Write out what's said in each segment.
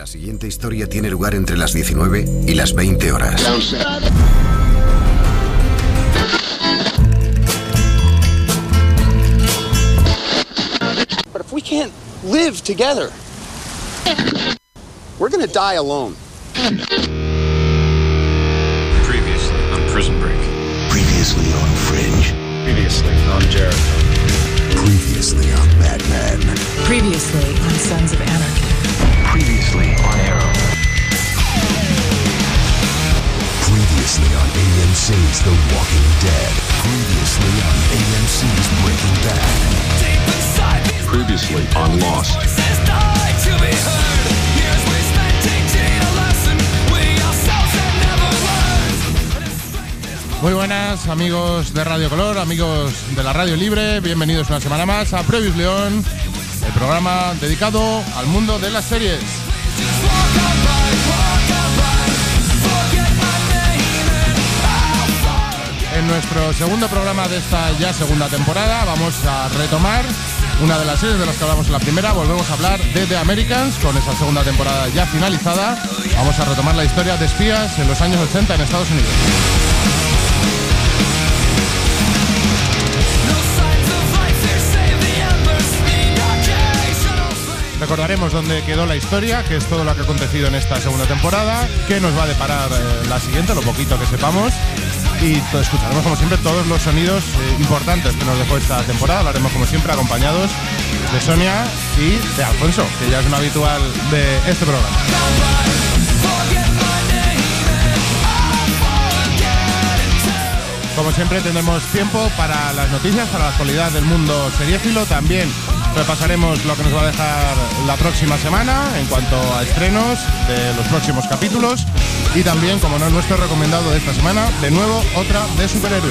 siguiente historia tiene lugar entre las 19 y las 20 horas. But if we can't live together, we're gonna die alone. Previously on Prison Break. Previously on Fringe. Previously on Jericho. Previously on Mad Men. Previously on Sons of Anarchy. Previously on Arrow. Previously on AMC's The Walking Dead. Previously on AMC's Breaking Bad. Previously on Lost. Muy buenas amigos de Radio Color, amigos de la Radio Libre, bienvenidos una semana más a Previously On, el programa dedicado al mundo de las series. En nuestro segundo programa de esta ya segunda temporada vamos a retomar una de las series de las que hablamos en la primera. Volvemos a hablar de The Americans con esa segunda temporada ya finalizada. Vamos a retomar la historia de espías en los años 80 en Estados Unidos. Recordaremos dónde quedó la historia, qué es todo lo que ha acontecido en esta segunda temporada, qué nos va a deparar la siguiente, lo poquito que sepamos. Y escucharemos como siempre todos los sonidos importantes que nos dejó esta temporada. Lo haremos como siempre acompañados de Sonia y de Alfonso, que ya es un habitual de este programa. Como siempre tendremos tiempo para las noticias, para la actualidad del mundo seriéfilo. También repasaremos lo que nos va a dejar la próxima semana en cuanto a estrenos de los próximos capítulos. Y también, como no es nuestro recomendado de esta semana, de nuevo otra de superhéroes.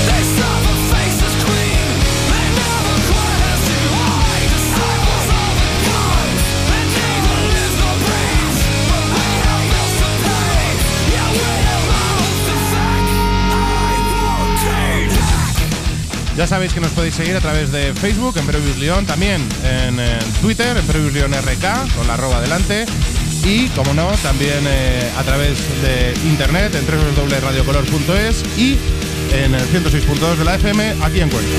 Ya sabéis que nos podéis seguir a través de Facebook, en Previously On, también en Twitter, en Previously On RK, con la @ delante. Y, como no, también a través de internet, en www.radiocolor.es y en el 106.2 de la FM, aquí en Cuenca.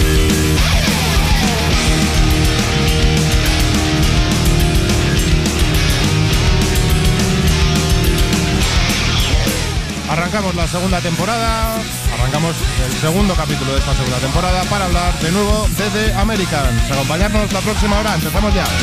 Arrancamos la segunda temporada, arrancamos el segundo capítulo de esta segunda temporada para hablar de nuevo de The Americans. Acompañarnos la próxima hora, empezamos ya.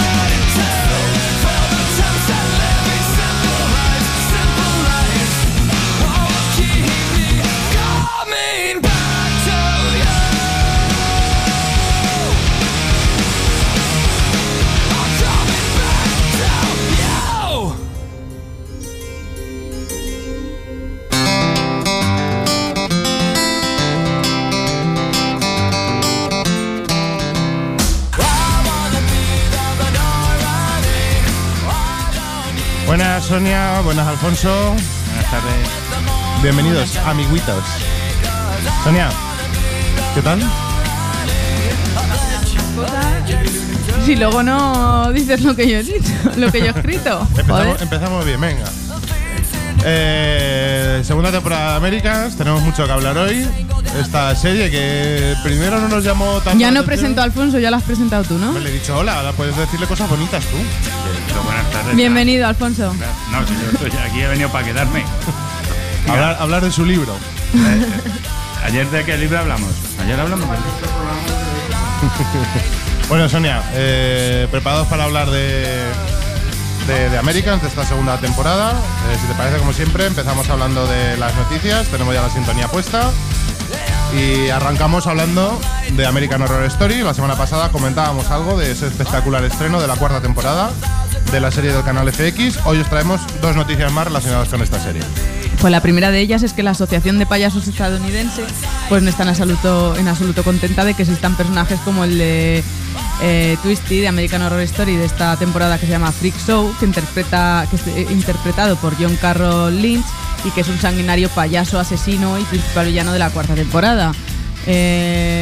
Buenas Sonia, buenas Alfonso. Buenas tardes. Bienvenidos, amiguitos. Sonia, ¿qué tal? Si luego no dices lo que yo he dicho, lo que yo he escrito. Empezamos bien, venga. Segunda temporada de Americans, tenemos mucho que hablar hoy. Esta serie que primero no nos llamó tanto. Ya no presento a Alfonso, ya la has presentado tú, ¿no? Me le he dicho hola, ahora puedes decirle cosas bonitas tú. Pero buenas tardes. Bienvenido, Alfonso. No, si yo estoy aquí, he venido para quedarme. Hablar de su libro. ¿Ayer de qué libro hablamos? Ayer hablamos del libro. Bueno, Sonia, preparados para hablar de Americans, de esta segunda temporada. Si te parece, como siempre, empezamos hablando de las noticias. Tenemos ya la sintonía puesta y arrancamos hablando de American Horror Story. La semana pasada comentábamos algo de ese espectacular estreno de la cuarta temporada de la serie del canal FX. Hoy os traemos dos noticias más relacionadas con esta serie. Pues la primera de ellas es que la Asociación de Payasos Estadounidense pues no está en absoluto contenta de que existan personajes como el de Twisty de American Horror Story de esta temporada, que se llama Freak Show, que es interpretado por John Carroll Lynch y que es un sanguinario payaso asesino y principal villano de la cuarta temporada.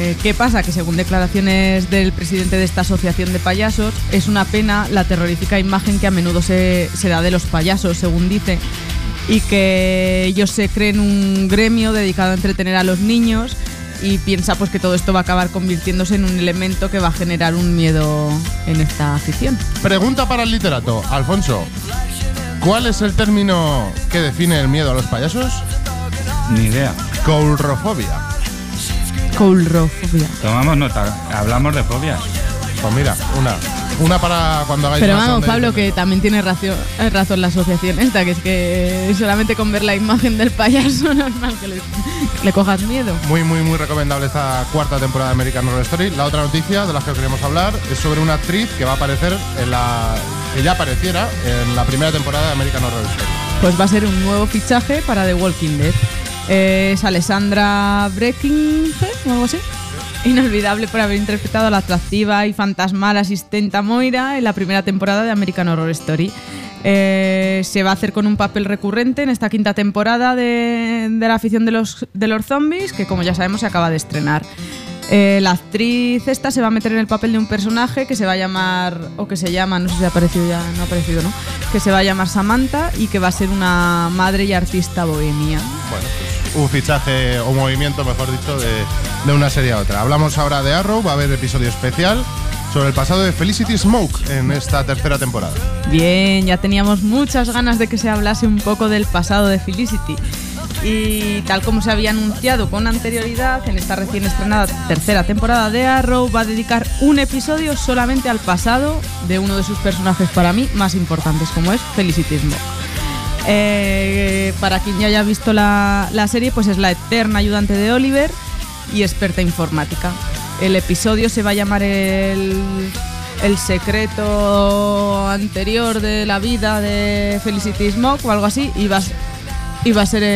¿Qué pasa? Que según declaraciones del presidente de esta asociación de payasos, es una pena la terrorífica imagen que a menudo se da de los payasos, según dice, y que ellos se creen un gremio dedicado a entretener a los niños, y piensa pues que todo esto va a acabar convirtiéndose en un elemento que va a generar un miedo en esta afición. Pregunta para el literato. Alfonso, ¿cuál es el término que define el miedo a los payasos? Ni idea. Coulrofobia. Coulrofobia. Tomamos nota, hablamos de fobias. Pues mira, una para cuando hagáis. Pero más vamos, onda y Pablo, dices, que también tiene razón la asociación esta, que es que solamente con ver la imagen del payaso normal que le cojas miedo. Muy, muy, muy recomendable esta cuarta temporada de American Horror Story. La otra noticia de la que queremos hablar es sobre una actriz que va a aparecer que ya apareciera en la primera temporada de American Horror Story. Pues va a ser un nuevo fichaje para The Walking Dead. Es Alessandra Breckinridge o algo así. Inolvidable por haber interpretado a la atractiva y fantasmal asistenta Moira en la primera temporada de American Horror Story. Se va a hacer con un papel recurrente en esta quinta temporada de la afición de los zombies, que como ya sabemos se acaba de estrenar. La actriz esta se va a meter en el papel de un personaje que se va a llamar, o que se llama, no sé si ha aparecido ya, no ha aparecido, ¿no? Que se va a llamar Samantha y que va a ser una madre y artista bohemia. Bueno, pues un fichaje o movimiento, mejor dicho, de una serie a otra. Hablamos ahora de Arrow, va a haber episodio especial sobre el pasado de Felicity Smoke en esta tercera temporada. Bien, ya teníamos muchas ganas de que se hablase un poco del pasado de Felicity. Y tal como se había anunciado con anterioridad, en esta recién estrenada tercera temporada de Arrow va a dedicar un episodio solamente al pasado de uno de sus personajes para mí más importantes, como es Felicity Smoke. Para quien ya haya visto la serie, pues es la eterna ayudante de Oliver y experta informática. El episodio se va a llamar el secreto anterior de la vida de Felicity Smoke o algo así, y va a ser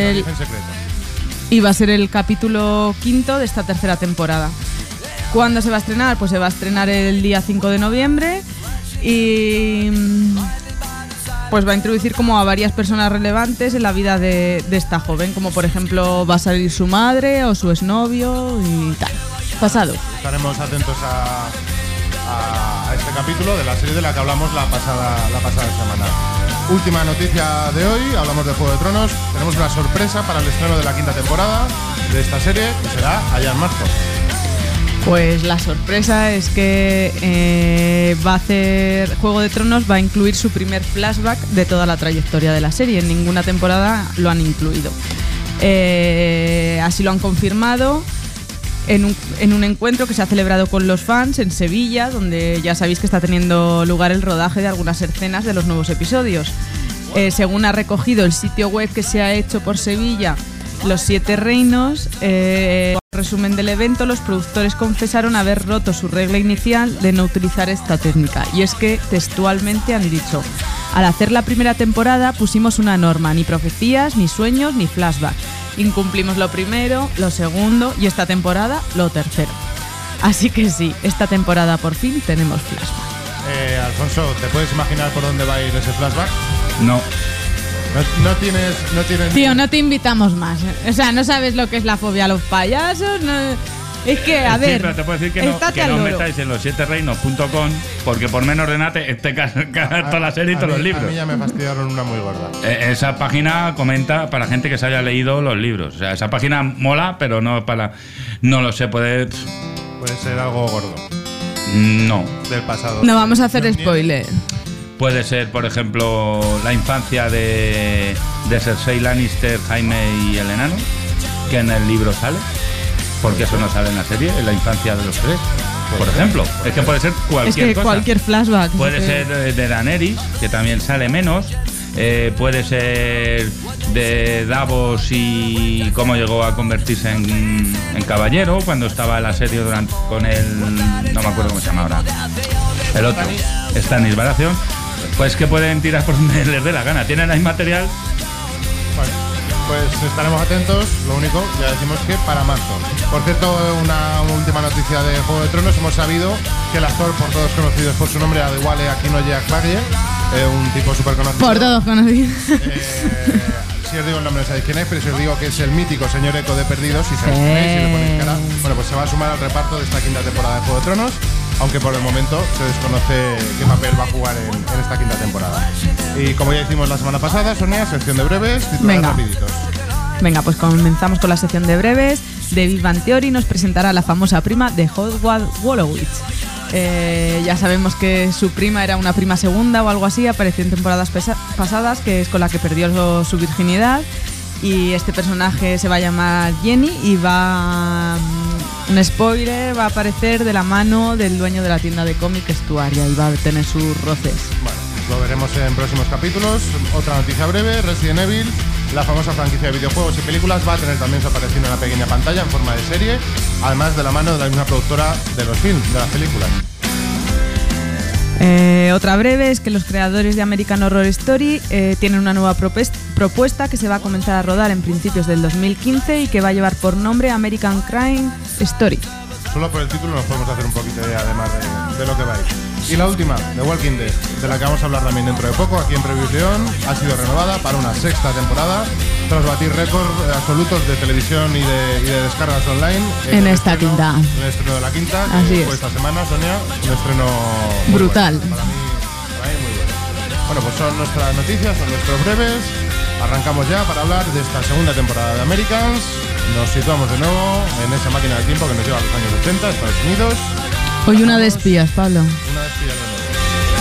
el capítulo 5 de esta tercera temporada. ¿Cuándo se va a estrenar? Pues se va a estrenar el día 5 de noviembre y pues va a introducir como a varias personas relevantes en la vida de esta joven, como por ejemplo va a salir su madre o su exnovio y tal. Pasado. Estaremos atentos a este capítulo de la serie de la que hablamos la pasada semana. Última noticia de hoy, hablamos de Juego de Tronos. Tenemos una sorpresa para el estreno de la quinta temporada de esta serie, que será allá en marzo. Pues la sorpresa es que Juego de Tronos va a incluir su primer flashback de toda la trayectoria de la serie. En ninguna temporada lo han incluido. Así lo han confirmado en un encuentro que se ha celebrado con los fans en Sevilla, donde ya sabéis que está teniendo lugar el rodaje de algunas escenas de los nuevos episodios. Según ha recogido el sitio web que se ha hecho por Sevilla, Los Siete Reinos, en resumen del evento, los productores confesaron haber roto su regla inicial de no utilizar esta técnica. Y es que textualmente han dicho: al hacer la primera temporada pusimos una norma, ni profecías, ni sueños, ni flashback. Incumplimos lo primero, lo segundo y esta temporada lo tercero. Así que sí, esta temporada por fin tenemos flashback. Alfonso, ¿te puedes imaginar por dónde va a ir ese flashback? No. No tienes. Tío, no te invitamos más. O sea, no sabes lo que es la fobia a los payasos. No. Es que, a ver. Sí, pero te puedo decir que no metáis en los7reinos.com, porque por menos de nada te cagas toda la serie y todos los libros. A mí ya me fastidiaron una muy gorda. Esa página comenta para gente que se haya leído los libros. O sea, esa página mola, pero no para. No lo sé, puede ser algo gordo. No. Del pasado. No vamos a hacer spoiler. Puede ser, por ejemplo, la infancia de Cersei Lannister, Jaime y el enano, que en el libro sale. Porque eso no sale en la serie, en la infancia de los tres. Por ejemplo, es que puede ser cualquier cosa. Cualquier flashback. Puede ser de Daenerys, que también sale menos. Puede ser de Davos y cómo llegó a convertirse en caballero cuando estaba el asedio con el... no me acuerdo cómo se llama ahora. El otro, Stannis Baratheon. Pues que pueden tirar por donde les dé la gana. Tienen ahí material. Bueno, pues estaremos atentos. Lo único, ya decimos que para marzo. Por cierto, una última noticia de Juego de Tronos. Hemos sabido que el actor, por todos conocidos por su nombre, Adewale Akinnuoye Agbaje, un tipo súper conocido. Por todos conocidos. si os digo el nombre no sabéis quién es, pero si os digo que es el mítico señor Eco de Perdidos, si sabéis quién es, si le ponéis cara, bueno, pues se va a sumar al reparto de esta quinta temporada de Juego de Tronos, aunque por el momento se desconoce qué papel va a jugar en esta quinta temporada. Y como ya hicimos la semana pasada, Sonia, sección de breves, titulares rapiditos. Venga, pues comenzamos con la sección de breves. The Big Bang Theory nos presentará a la famosa prima de Howard Wolowitz. Ya sabemos que su prima era una prima segunda o algo así, apareció en temporadas pasadas, que es con la que perdió su virginidad. Y este personaje se va a llamar Jenny y un spoiler, va a aparecer de la mano del dueño de la tienda de cómic Estuaria y va a tener sus roces. Bueno, lo veremos en próximos capítulos. Otra noticia breve, Resident Evil, la famosa franquicia de videojuegos y películas, va a tener también su aparición en la pequeña pantalla en forma de serie, además de la mano de la misma productora de los films, de las películas. Otra breve es que los creadores de American Horror Story tienen una nueva propuesta que se va a comenzar a rodar en principios del 2015 y que va a llevar por nombre American Crime Story. Solo por el título nos podemos hacer un poquito de idea, además de lo que va a ir. Y la última, The Walking Dead, de la que vamos a hablar también dentro de poco, aquí en Previews León, ha sido renovada para una sexta temporada, tras batir récords absolutos de televisión y de descargas online. En esta quinta. En el estreno de la quinta, que fue esta semana, Sonia, un estreno brutal. Bueno, para mí muy bueno. Bueno, pues son nuestras noticias, son nuestros breves. Arrancamos ya para hablar de esta segunda temporada de Americans. Nos situamos de nuevo en esa máquina del tiempo que nos lleva a los años 80, Estados Unidos. Hoy una de espías, Pablo. Una de espías de nuevo.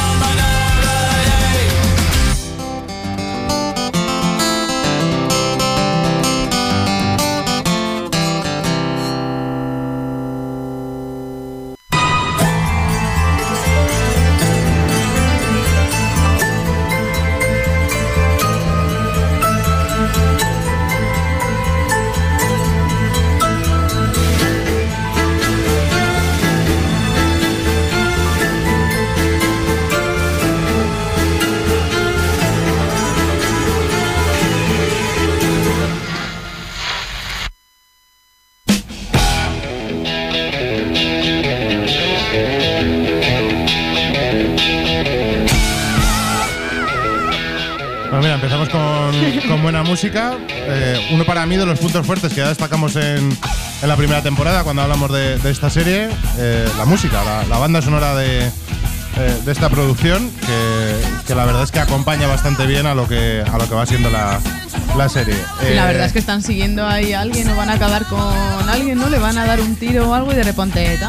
Con buena música, uno para mí de los puntos fuertes que ya destacamos en la primera temporada cuando hablamos de esta serie, la música, la banda sonora de esta producción, que la verdad es que acompaña bastante bien a lo que va siendo la serie. La verdad es que están siguiendo ahí a alguien o van a acabar con alguien, ¿no? Le van a dar un tiro o algo y de repente...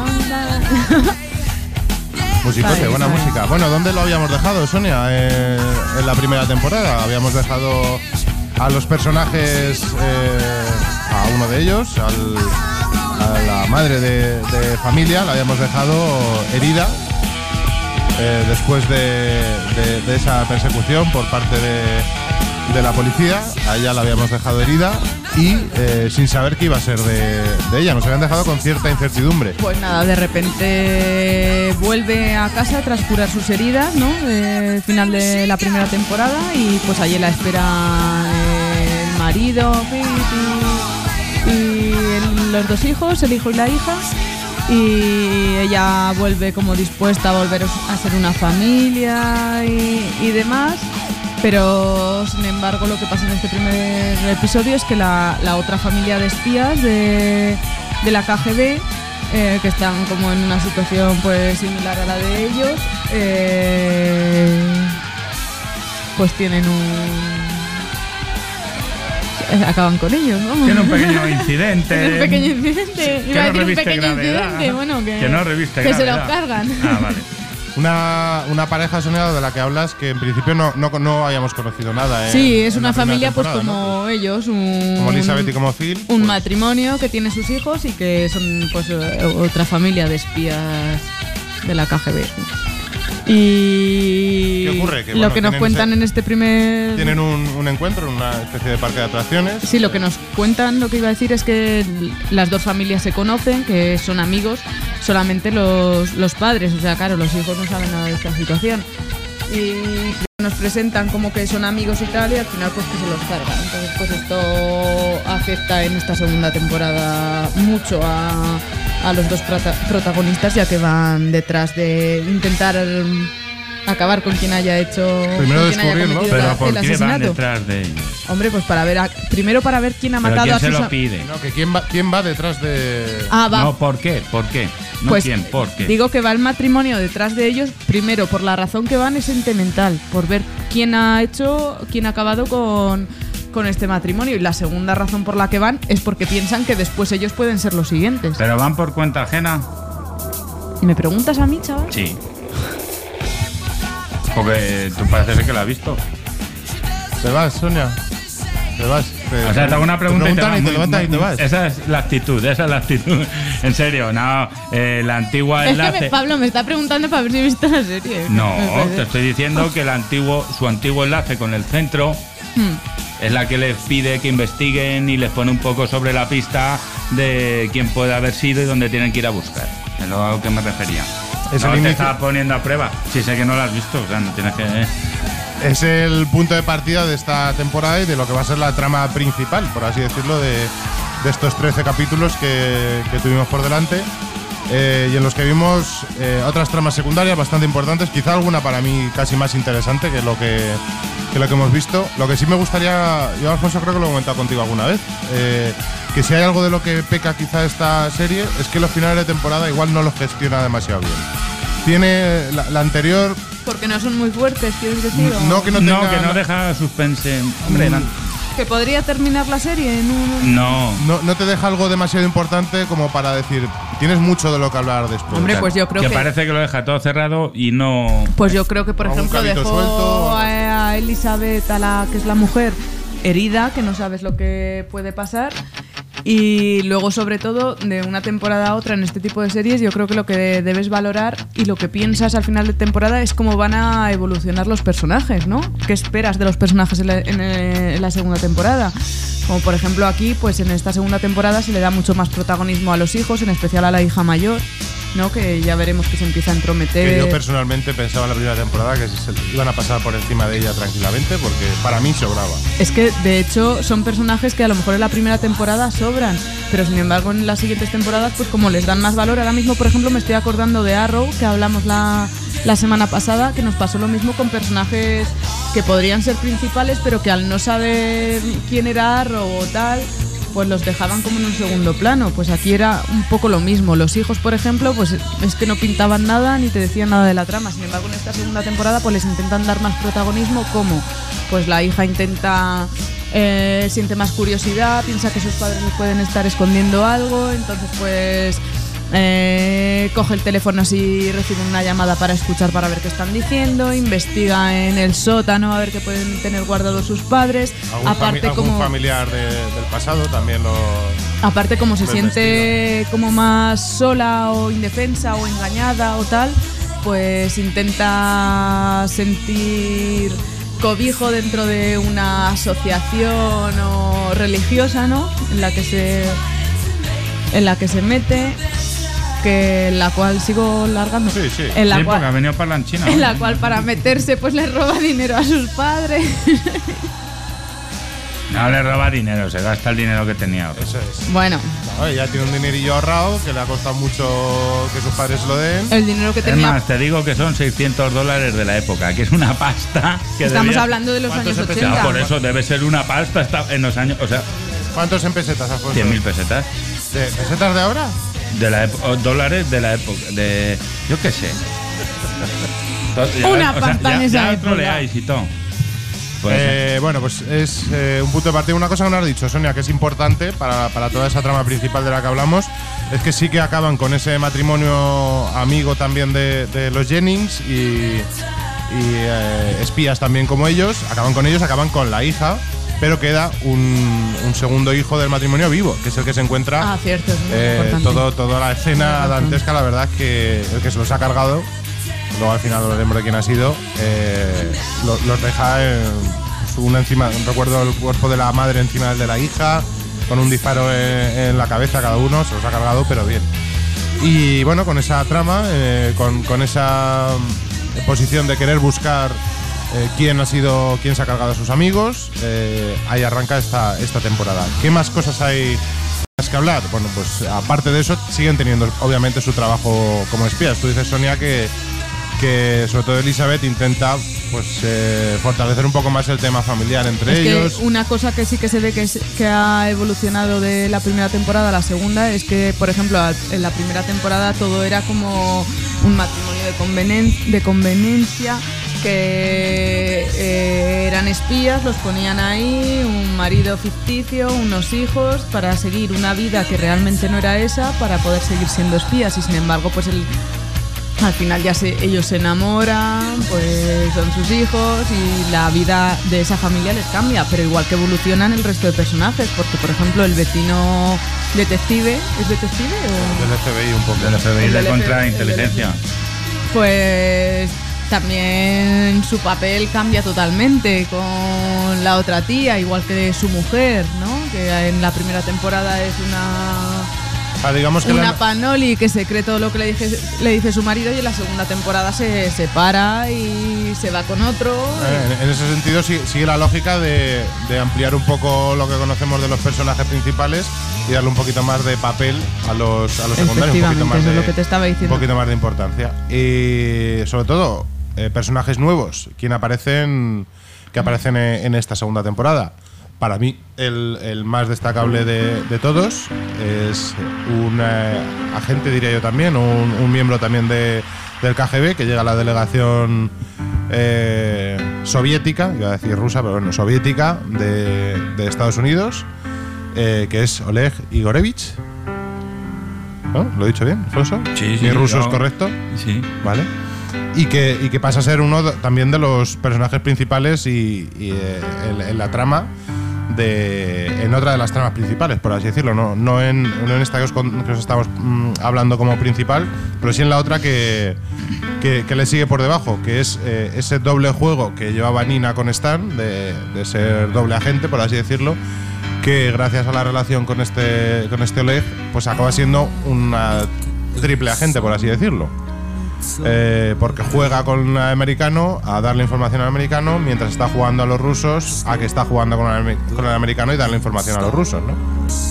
Musicote, buena música. Bueno, ¿dónde lo habíamos dejado, Sonia? En la primera temporada habíamos dejado a los personajes, a uno de ellos, a la madre de familia, la habíamos dejado herida después de esa persecución por parte de la policía. A ella la habíamos dejado herida y sin saber qué iba a ser de ella. Nos habían dejado con cierta incertidumbre. Pues nada, de repente vuelve a casa tras curar sus heridas, ¿no? El final de la primera temporada y pues allí la espera el marido y los dos hijos, el hijo y la hija. Y ella vuelve como dispuesta a volver a ser una familia y demás. Pero, sin embargo, lo que pasa en este primer episodio es que la otra familia de espías de la KGB, que están como en una situación pues similar a la de ellos, pues tienen acaban con ellos, ¿no? Tiene un pequeño incidente. Un pequeño incidente. Que no reviste gravedad. Bueno, que no reviste que gravedad. Se lo cargan. Ah, vale. Una pareja soñada de la que hablas que en principio no habíamos conocido nada. Sí, es una familia pues como ¿no? ellos, como Elizabeth y como Phil. Un matrimonio que tiene sus hijos y que son pues otra familia de espías de la KGB. Y ¿qué ocurre? Que, lo que nos cuentan en este primer... Tienen un encuentro en una especie de parque de atracciones. Sí, lo que nos cuentan, lo que iba a decir es que las dos familias se conocen, que son amigos, solamente los padres, o sea, claro, los hijos no saben nada de esta situación. Y nos presentan como que son amigos y tal, y al final pues que se los cargan. Entonces pues esto afecta en esta segunda temporada mucho a los dos protagonistas, ya que van detrás de intentar acabar con quien haya hecho. Primero con quien haya descubrirlo. cometido Pero ¿por el qué van asesinato. detrás de ellos? Hombre, pues para ver. Primero para ver quién ha ¿Pero matado quién a se sus. lo pide? No, que quién va detrás de. Ah, va. No, ¿por qué? ¿Por qué? No Pues quién, ¿por qué? digo que va el matrimonio detrás de ellos, primero por la razón que van es sentimental, por ver quién ha acabado con este matrimonio, y la segunda razón por la que van es porque piensan que después ellos pueden ser los siguientes. ¿Pero van por cuenta ajena? ¿Me preguntas a mí, chaval? Sí. Porque tú parece ser que la has visto. Te vas, Sonia. Te vas. O sea, te hago una pregunta y te vas. te levantas y te vas. Esa es la actitud. En serio, no. La antigua Es que enlace. Pablo me está preguntando para ver si he visto la serie. No, Me parece. te estoy diciendo que su antiguo enlace con el centro es la que les pide que investiguen y les pone un poco sobre la pista de quién puede haber sido y dónde tienen que ir a buscar. Es lo a que me refería. Es No el te inicio. estaba poniendo a prueba. Si sé que no lo has visto, o sea, no tienes que. Es el punto de partida de esta temporada y de lo que va a ser la trama principal, por así decirlo, de estos 13 capítulos que tuvimos por delante. Y en los que vimos otras tramas secundarias bastante importantes, quizá alguna para mí casi más interesante que lo que hemos visto. Lo que sí me gustaría, yo Alfonso creo que lo he comentado contigo alguna vez, que si hay algo de lo que peca quizá esta serie es que los finales de temporada igual no los gestiona demasiado bien. Tiene la anterior. Porque no son muy fuertes, ¿quieres decir? No, que no tenga. No, que no deja suspense. Hombre, Que podría terminar la serie en un. no. No te deja algo demasiado importante como para decir, tienes mucho de lo que hablar después. Hombre, pues yo creo que. parece que lo deja todo cerrado y no. Pues yo creo que, por Algún ejemplo, cabito dejó suelto. a Elizabeth, que es la mujer, herida, que no sabes lo que puede pasar. Y luego, sobre todo, de una temporada a otra en este tipo de series, yo creo que lo que debes valorar y lo que piensas al final de temporada es cómo van a evolucionar los personajes, ¿no? ¿Qué esperas de los personajes en la segunda temporada? Como por ejemplo aquí, pues en esta segunda temporada se le da mucho más protagonismo a los hijos, en especial a la hija mayor, ¿no? Que ya veremos que se empieza a entrometer. Que yo personalmente pensaba en la primera temporada que se iban a pasar por encima de ella tranquilamente, porque para mí sobraba. Es que, de hecho, son personajes que a lo mejor en la primera temporada sobran, pero sin embargo en las siguientes temporadas, pues como les dan más valor. Ahora mismo, por ejemplo, me estoy acordando de Arrow, que hablamos la semana pasada, que nos pasó lo mismo con personajes que podrían ser principales, pero que al no saber quién era Arrow o tal, pues los dejaban como en un segundo plano. Pues aquí era un poco lo mismo. Los hijos, por ejemplo, pues es que no pintaban nada ni te decían nada de la trama. Sin embargo, en esta segunda temporada pues les intentan dar más protagonismo. ¿Cómo? Pues la hija siente más curiosidad, piensa que sus padres les pueden estar escondiendo algo, entonces pues coge el teléfono así, recibe una llamada para escuchar, para ver qué están diciendo, investiga en el sótano a ver qué pueden tener guardado sus padres. Algún familiar del pasado también lo. Aparte, como se lo siente como más sola o indefensa o engañada o tal, pues intenta sentir cobijo dentro de una asociación o religiosa, ¿no? En la que se mete, en la cual sigo largando. Sí, sí. En la Sí, porque ha cual, venido parlanchina. en la cual para meterse pues le roba dinero a sus padres. No le roba dinero, se gasta el dinero que tenía. Eso es. Bueno, Oye, ya tiene un dinerillo ahorrado que le ha costado mucho que sus padres lo den. el dinero que Es tenía. más, te digo que son $600 de la época, que es una pasta que Estamos debía- hablando de los ¿Cuántos años empezaron? 80. Por eso debe ser una pasta en los años, o sea, ¿Cuántos en pesetas, Alfonso? 100.000 pesetas. ¿De pesetas de ahora? Dólares de la época, yo qué sé. Una pasta en esa ya época. troleáis y todo. Pues, Bueno, pues es un punto de partida. Una cosa que nos has dicho, Sonia, que es importante para toda esa trama principal de la que hablamos, es que sí que acaban con ese matrimonio amigo también de los Jennings y espías también como ellos. Acaban con la hija, pero queda un segundo hijo del matrimonio vivo, que es el que se encuentra. Ah, cierto, es muy importante. Toda la escena dantesca, la verdad es que el que se los ha cargado, luego al final hablaremos de quién ha sido, los deja uno encima. Recuerdo el cuerpo de la madre encima del de la hija, con un disparo en la cabeza cada uno, se los ha cargado, pero bien. Y bueno, con esa trama, con esa posición de querer buscar quién se ha cargado a sus amigos, ahí arranca esta temporada. ¿Qué más cosas hay que hablar? Bueno, pues aparte de eso, siguen teniendo obviamente su trabajo como espías. Tú dices, Sonia, que que sobre todo Elizabeth intenta pues fortalecer un poco más el tema familiar entre ellos. Que una cosa que sí que se ve que ha evolucionado de la primera temporada a la segunda es que, por ejemplo, en la primera temporada todo era como un matrimonio de conveniencia, que eran espías, los ponían ahí, un marido ficticio, unos hijos, para seguir una vida que realmente no era esa, para poder seguir siendo espías. Y sin embargo, pues al final ya ellos se enamoran, pues son sus hijos y la vida de esa familia les cambia, pero igual que evolucionan el resto de personajes, porque por ejemplo el vecino detective, ¿es detective o...? Del FBI un poco. Del FBI de contrainteligencia. Pues también su papel cambia totalmente con la otra tía, igual que su mujer, ¿no? Que en la primera temporada es digamos que una panoli que se cree todo lo que le dice su marido, y en la segunda temporada se separa y se va con otro. En ese sentido sigue la lógica de ampliar un poco lo que conocemos de los personajes principales y darle un poquito más de papel a los secundarios, un poquito más eso es lo que te estaba diciendo. Un poquito más de importancia. Y sobre todo, personajes nuevos que aparecen en esta segunda temporada. Para mí, el más destacable de todos es un agente, diría yo también, un miembro también del KGB, que llega a la delegación soviética, iba a decir rusa, pero bueno, soviética, de Estados Unidos, que es Oleg Igorevich. ¿No? ¿Lo he dicho bien, Alfonso? Sí. ¿Mi ruso es correcto? Sí. Vale. Y que pasa a ser uno también de los personajes principales y en la trama, en otra de las tramas principales, por así decirlo, no en esta que os estamos hablando como principal, pero sí en la otra que le sigue por debajo, que es ese doble juego que llevaba Nina con Stan, de ser doble agente, por así decirlo, que gracias a la relación con este Oleg, pues acaba siendo una triple agente, por así decirlo. Porque juega con un americano a darle información al americano, mientras está jugando a los rusos a que está jugando con el americano y darle información a los rusos, ¿no?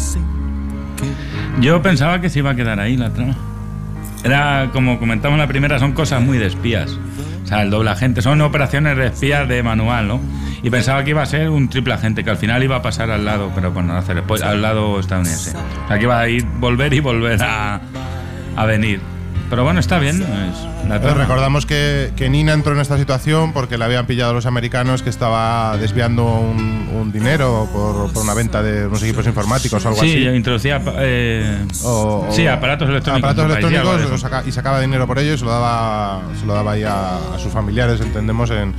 Yo pensaba que se iba a quedar ahí la trama. Era, como comentamos en la primera, son cosas muy de espías. O sea, el doble agente son operaciones de espías de manual, ¿no? Y pensaba que iba a ser un triple agente, que al final iba a pasar al lado, pero por no hacer al lado estadounidense. O sea, que iba a ir volver a venir. Pero bueno, está bien. Recordamos que Nina entró en esta situación porque le habían pillado a los americanos que estaba desviando un dinero por una venta de unos equipos informáticos o algo así. Sí, introducía aparatos electrónicos y sacaba dinero por ello y se lo daba ahí a sus familiares, entendemos, en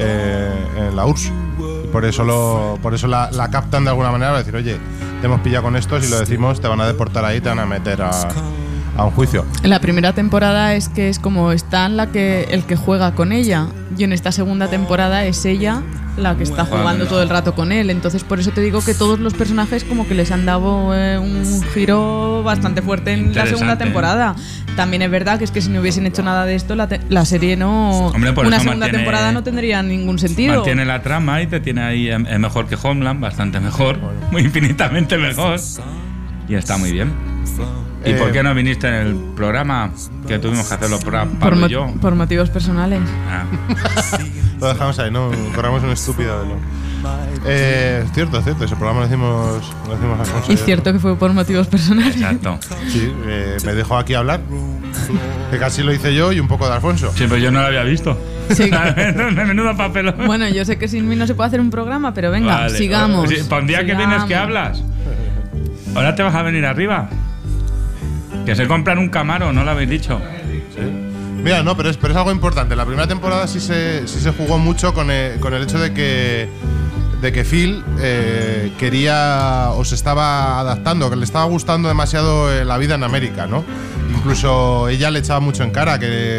la URSS. Y por eso la captan de alguna manera, para decir, oye, te hemos pillado con esto, si lo decimos te van a deportar ahí, te van a meter a un juicio. En la primera temporada es como Stan el que juega con ella, y en esta segunda temporada es ella la que está jugando todo el rato con él. Entonces por eso te digo que todos los personajes como que les han dado un giro bastante fuerte en la segunda temporada. También es verdad que si no hubiesen hecho nada de esto, la serie no... Hombre, por una eso segunda temporada no tendría ningún sentido. Mantiene la trama y te tiene ahí, es mejor que Homeland, bastante mejor, muy infinitamente mejor. Y está muy bien. ¿Y por qué no viniste en el programa? Que tuvimos que hacerlo Pablo y yo. Por motivos personales. Lo dejamos ahí, ¿no? Corramos un estúpido de lo... Es cierto, ese programa lo hicimos a Alfonso. Y es cierto que fue por motivos personales. Exacto. Sí, me dejó aquí hablar. Que casi lo hice yo y un poco de Alfonso. Sí, pero yo no lo había visto. Sí. Menudo papel. Bueno, yo sé que sin mí no se puede hacer un programa, pero venga, vale, sigamos. Sí, para un día que vienes que hablas. Ahora te vas a venir arriba. Que se compran un Camaro, ¿no lo habéis dicho? Sí. Mira, no, pero es algo importante. La primera temporada sí se jugó mucho con el hecho de que Phil quería o se estaba adaptando, que le estaba gustando demasiado la vida en América, ¿no? Incluso ella le echaba mucho en cara que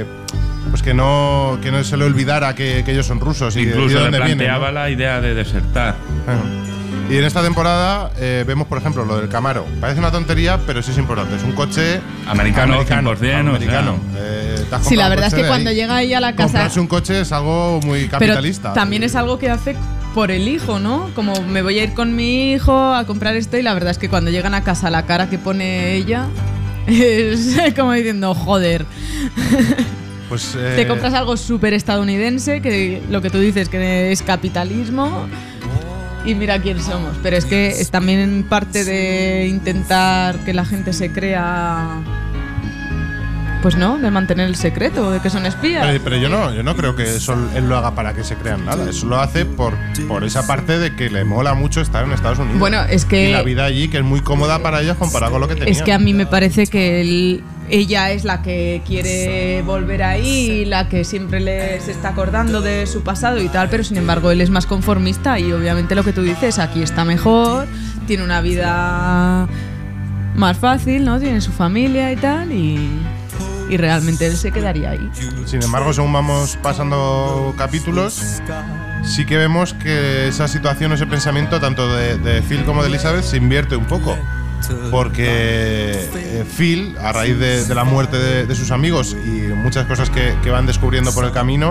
no se le olvidara que ellos son rusos. Incluso y le dónde planteaba vienen, ¿no? la idea de desertar. Y en esta temporada vemos, por ejemplo, lo del Camaro. Parece una tontería, pero sí es importante. Es un coche americano 100%. Americano. Sí, la verdad es que cuando llega ahí a la casa... Comprarse un coche es algo muy capitalista. Pero también es algo que hace por el hijo, ¿no? Como me voy a ir con mi hijo a comprar esto, y la verdad es que cuando llegan a casa la cara que pone ella es como diciendo, joder. Pues, te compras algo súper estadounidense, que lo que tú dices que es capitalismo, y mira quién somos. Pero es que es también parte de intentar que la gente se crea, pues no, de mantener el secreto, de que son espías. Pero yo no creo que eso él lo haga para que se crean nada. Eso lo hace por esa parte de que le mola mucho estar en Estados Unidos. Bueno, es que... Y la vida allí, que es muy cómoda para ellos comparado con lo que tenían. Es que a mí me parece que ella es la que quiere volver ahí, la que siempre se está acordando de su pasado y tal, pero sin embargo él es más conformista y obviamente lo que tú dices, aquí está mejor, tiene una vida más fácil, ¿no? Tiene su familia y tal, y realmente él se quedaría ahí. Sin embargo, según vamos pasando capítulos, sí que vemos que esa situación, ese pensamiento, tanto de Phil como de Elizabeth, se invierte un poco. Porque Phil, a raíz de la muerte de sus amigos y muchas cosas que van descubriendo por el camino,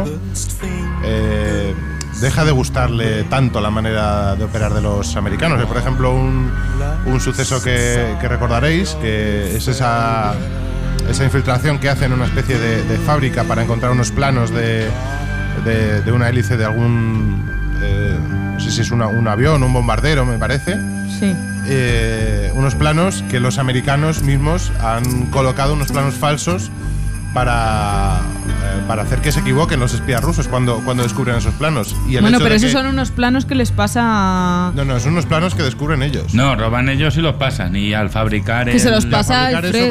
deja de gustarle tanto la manera de operar de los americanos. Por ejemplo, un suceso que recordaréis, que es esa infiltración que hacen en una especie de fábrica para encontrar unos planos de una hélice de algún... no sé si es un avión, un bombardero, me parece. Sí. Unos planos que los americanos mismos han colocado, unos planos falsos para hacer que se equivoquen los espías rusos cuando descubren esos planos. Y bueno, pero esos son unos planos que les pasa... No, son unos planos que descubren ellos. No, roban ellos y los pasan. Y al fabricar... Que se los pasa el Fred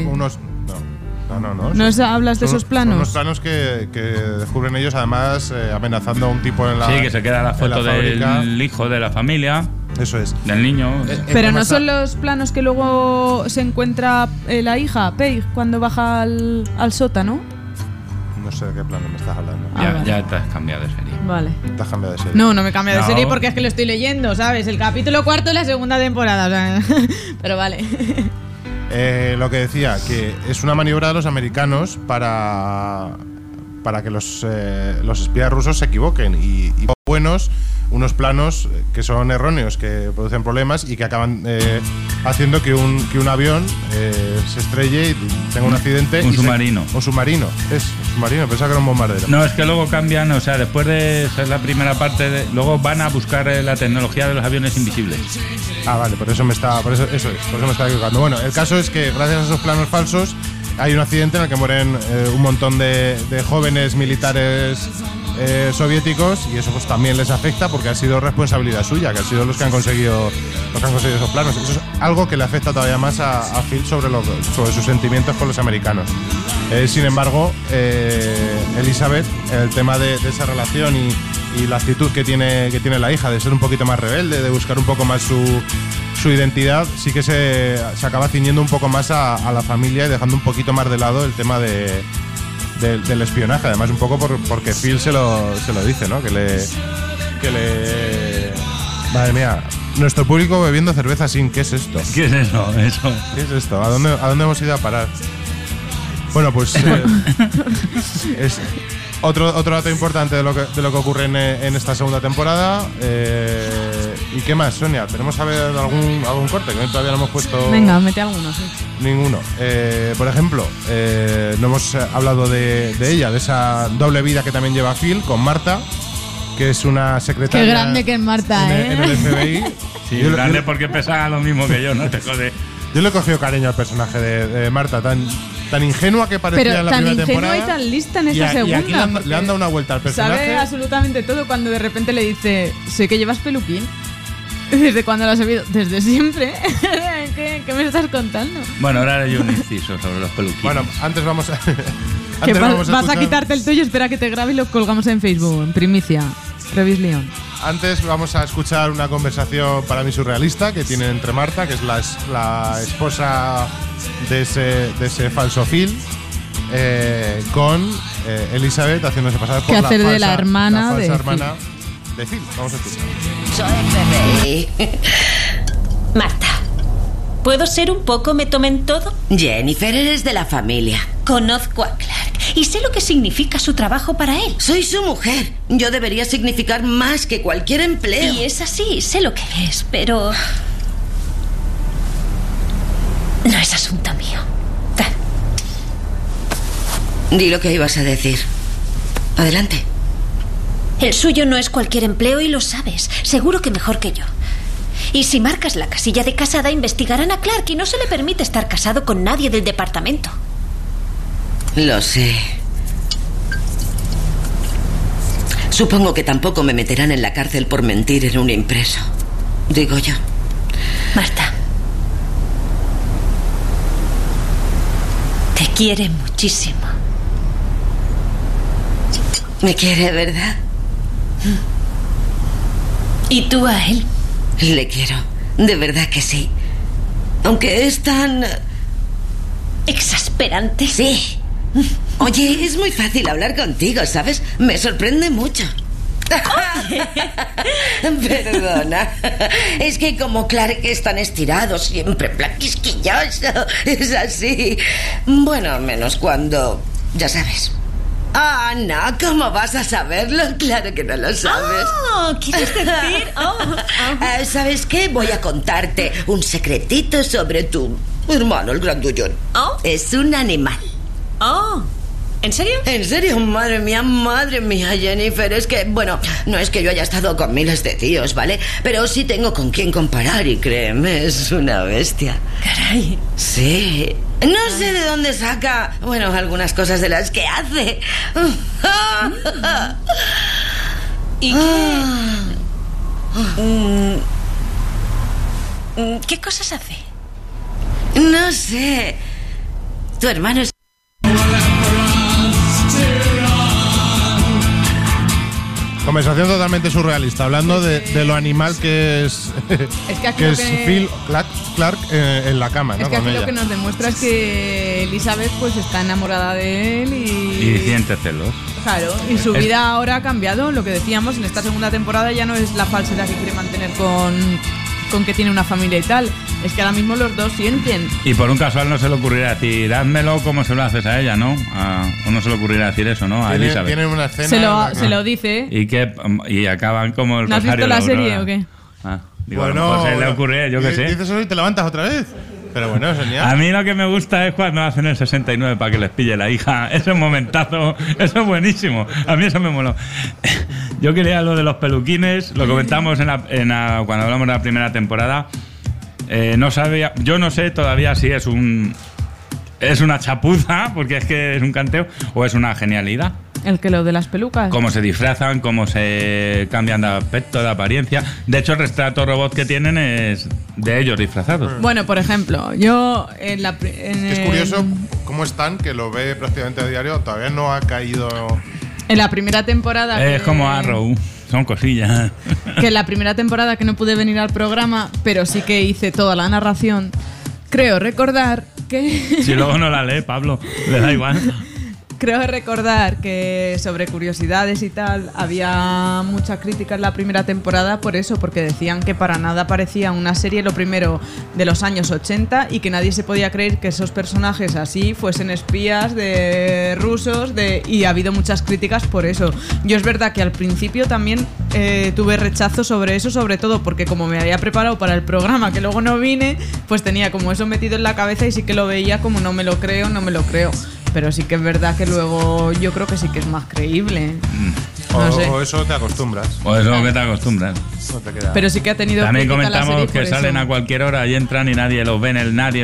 No. ¿No hablas de esos planos? Son unos planos que descubren ellos, además amenazando a un tipo en la... Sí, que se queda la foto del hijo de la familia. Eso es. Del niño. Pero no son los planos que luego se encuentra la hija, Paige, cuando baja al sótano. No sé de qué plano me estás hablando. Ya te has cambiado de serie. Vale. ¿Te has cambiado de serie? No me he cambiado de serie porque es que lo estoy leyendo, ¿sabes? El capítulo 4 de la segunda temporada. O sea, pero vale. Lo que decía, que es una maniobra de los americanos para que los espías rusos se equivoquen y buenos unos planos que son erróneos, que producen problemas y que acaban haciendo que un avión se estrelle y tenga un accidente. Un submarino. O submarino. Es submarino, pensaba que era un bombardero. No, es que luego cambian, o sea, después de ser la primera parte, luego van a buscar la tecnología de los aviones invisibles. Ah, vale, por eso me estaba equivocando. Bueno, el caso es que gracias a esos planos falsos hay un accidente en el que mueren un montón de jóvenes militares soviéticos, y eso pues también les afecta porque ha sido responsabilidad suya, que han sido los que han conseguido esos planos. Eso es algo que le afecta todavía más a Phil sobre sus sentimientos con los americanos. Sin embargo, Elizabeth, el tema de esa relación y la actitud que tiene la hija de ser un poquito más rebelde, de buscar un poco más su identidad, sí que se acaba ciñendo un poco más a la familia y dejando un poquito más de lado el tema del espionaje. Además, un poco porque Phil se lo dice, ¿no? Que le madre mía, nuestro público bebiendo cerveza sin... ¿Qué es esto? ¿Qué es eso? ¿Qué es esto? ¿A dónde hemos ido a parar? Bueno, pues es otro dato importante de lo que ocurre en esta segunda temporada. ¿Y qué más, Sonia? ¿Tenemos a ver algún corte? Que todavía no hemos puesto... Venga, mete alguno, sí. Ninguno. Por ejemplo, no hemos hablado de ella, de esa doble vida que también lleva Phil con Marta, que es una secretaria... Qué grande que es Marta, en el FBI. Sí, grande porque pesa lo mismo que yo, no te jode. Yo le he cogido cariño al personaje de Marta, tan ingenua que parecía pero en la tan primera temporada. Pero tan ingenua y tan lista en esta segunda. Y aquí le han dado una vuelta al personaje. Sabe absolutamente todo cuando de repente le dice: sé que llevas peluquín. ¿Desde cuándo lo has sabido? Desde siempre. ¿Qué me estás contando? Bueno, ahora haré yo un inciso sobre los peluquines. Bueno, antes vamos a... vas a quitarte el tuyo, espera que te grabe y lo colgamos en Facebook, en primicia. Revis León. Antes vamos a escuchar una conversación para mí surrealista que tiene entre Marta, que es la esposa de ese falso Phil, con Elizabeth haciéndose pasar por la hermana falsa de hermana de Phil. Vamos a escuchar. Soy FBI. Marta, ¿puedo ser un poco me tomen todo? Jennifer, eres de la familia. Conozco a Clark y sé lo que significa su trabajo para él. Soy su mujer. Yo debería significar más que cualquier empleo. Y es así, sé lo que es, pero... no es asunto mío. Di lo que ibas a decir. Adelante. El suyo no es cualquier empleo y lo sabes. Seguro que mejor que yo. Y si marcas la casilla de casada, investigarán a Clark y no se le permite estar casado con nadie del departamento. Lo sé. Supongo que tampoco me meterán en la cárcel por mentir en un impreso. Digo yo. Marta. Te quiere muchísimo. Me quiere, ¿verdad? ¿Y tú a él? Le quiero. De verdad que sí. Aunque es tan... exasperante. Sí. Oye, es muy fácil hablar contigo, ¿sabes? Me sorprende mucho. Perdona. Es que como Clark es tan estirado, siempre en plan quisquilloso. Es así. Bueno, menos cuando... ya sabes. Ah, no, ¿cómo vas a saberlo? Claro que no lo sabes. ¿Quieres decir? ¿Sabes qué? Voy a contarte un secretito sobre tu hermano, el grandullón. Es un animal. ¿En serio? ¿En serio? Madre mía, Jennifer. Es que, bueno, no es que yo haya estado con miles de tíos, ¿vale? Pero sí tengo con quién comparar y créeme, es una bestia. Caray. Sí. No sé de dónde saca, bueno, algunas cosas de las que hace. ¿Y qué cosas hace? No sé. Tu hermano es... Conversación totalmente surrealista, hablando de lo animal que es, que es Phil Clark en la cama, ¿no? Es que con aquí ella. lo que nos demuestra es que Elizabeth pues está enamorada de él Y siente celos. Claro, y su vida ahora ha cambiado. Lo que decíamos, en esta segunda temporada ya no es la falsedad que quiere mantener con que tiene una familia y tal. Es que ahora mismo los dos sienten. Y por un casual no se le ocurrirá decir, házmelo como se lo haces a ella, ¿no? O no se le ocurrirá decir eso, ¿no? A Elizabeth. Tienen una escena... Se lo dice. Y acaban como el ¿No has visto Rosario la de serie Aurora. o qué? Digo, a lo mejor se le ocurre, yo qué sé. Dices eso y te levantas otra vez. Pero bueno, es genial. A mí lo que me gusta es cuando hacen el 69 para que les pille la hija. Ese momentazo, eso es buenísimo. A mí eso me moló. Yo quería lo de los peluquines, lo comentamos cuando hablamos de la primera temporada. No sabía, yo no sé todavía si es una chapuza, porque es que es un canteo, o es una genialidad. El que lo de las pelucas. Cómo se disfrazan, cómo se cambian de aspecto, de apariencia. De hecho, el retrato robot que tienen es de ellos disfrazados. Bueno, por ejemplo, yo Es curioso cómo están, que lo ve prácticamente a diario, todavía no ha caído... En la primera temporada... Es como Arrow, son cosillas. Que en la primera temporada que no pude venir al programa, pero sí que hice toda la narración, creo recordar que... Si luego no la lee, Pablo, le da igual. Creo recordar que sobre curiosidades y tal había mucha crítica en la primera temporada por eso, porque decían que para nada parecía una serie, lo primero, de los años 80 y que nadie se podía creer que esos personajes así fuesen espías de rusos y ha habido muchas críticas por eso. Yo es verdad que al principio también tuve rechazo sobre eso, sobre todo porque como me había preparado para el programa que luego no vine, pues tenía como eso metido en la cabeza y sí que lo veía como no me lo creo. Pero sí que es verdad que luego yo creo que sí que es más creíble. No sé. O eso te acostumbras. O eso que te acostumbras. No te queda. Pero sí que ha tenido También crítica la comentamos serie que por salen eso. a cualquier hora y entran y nadie los ve,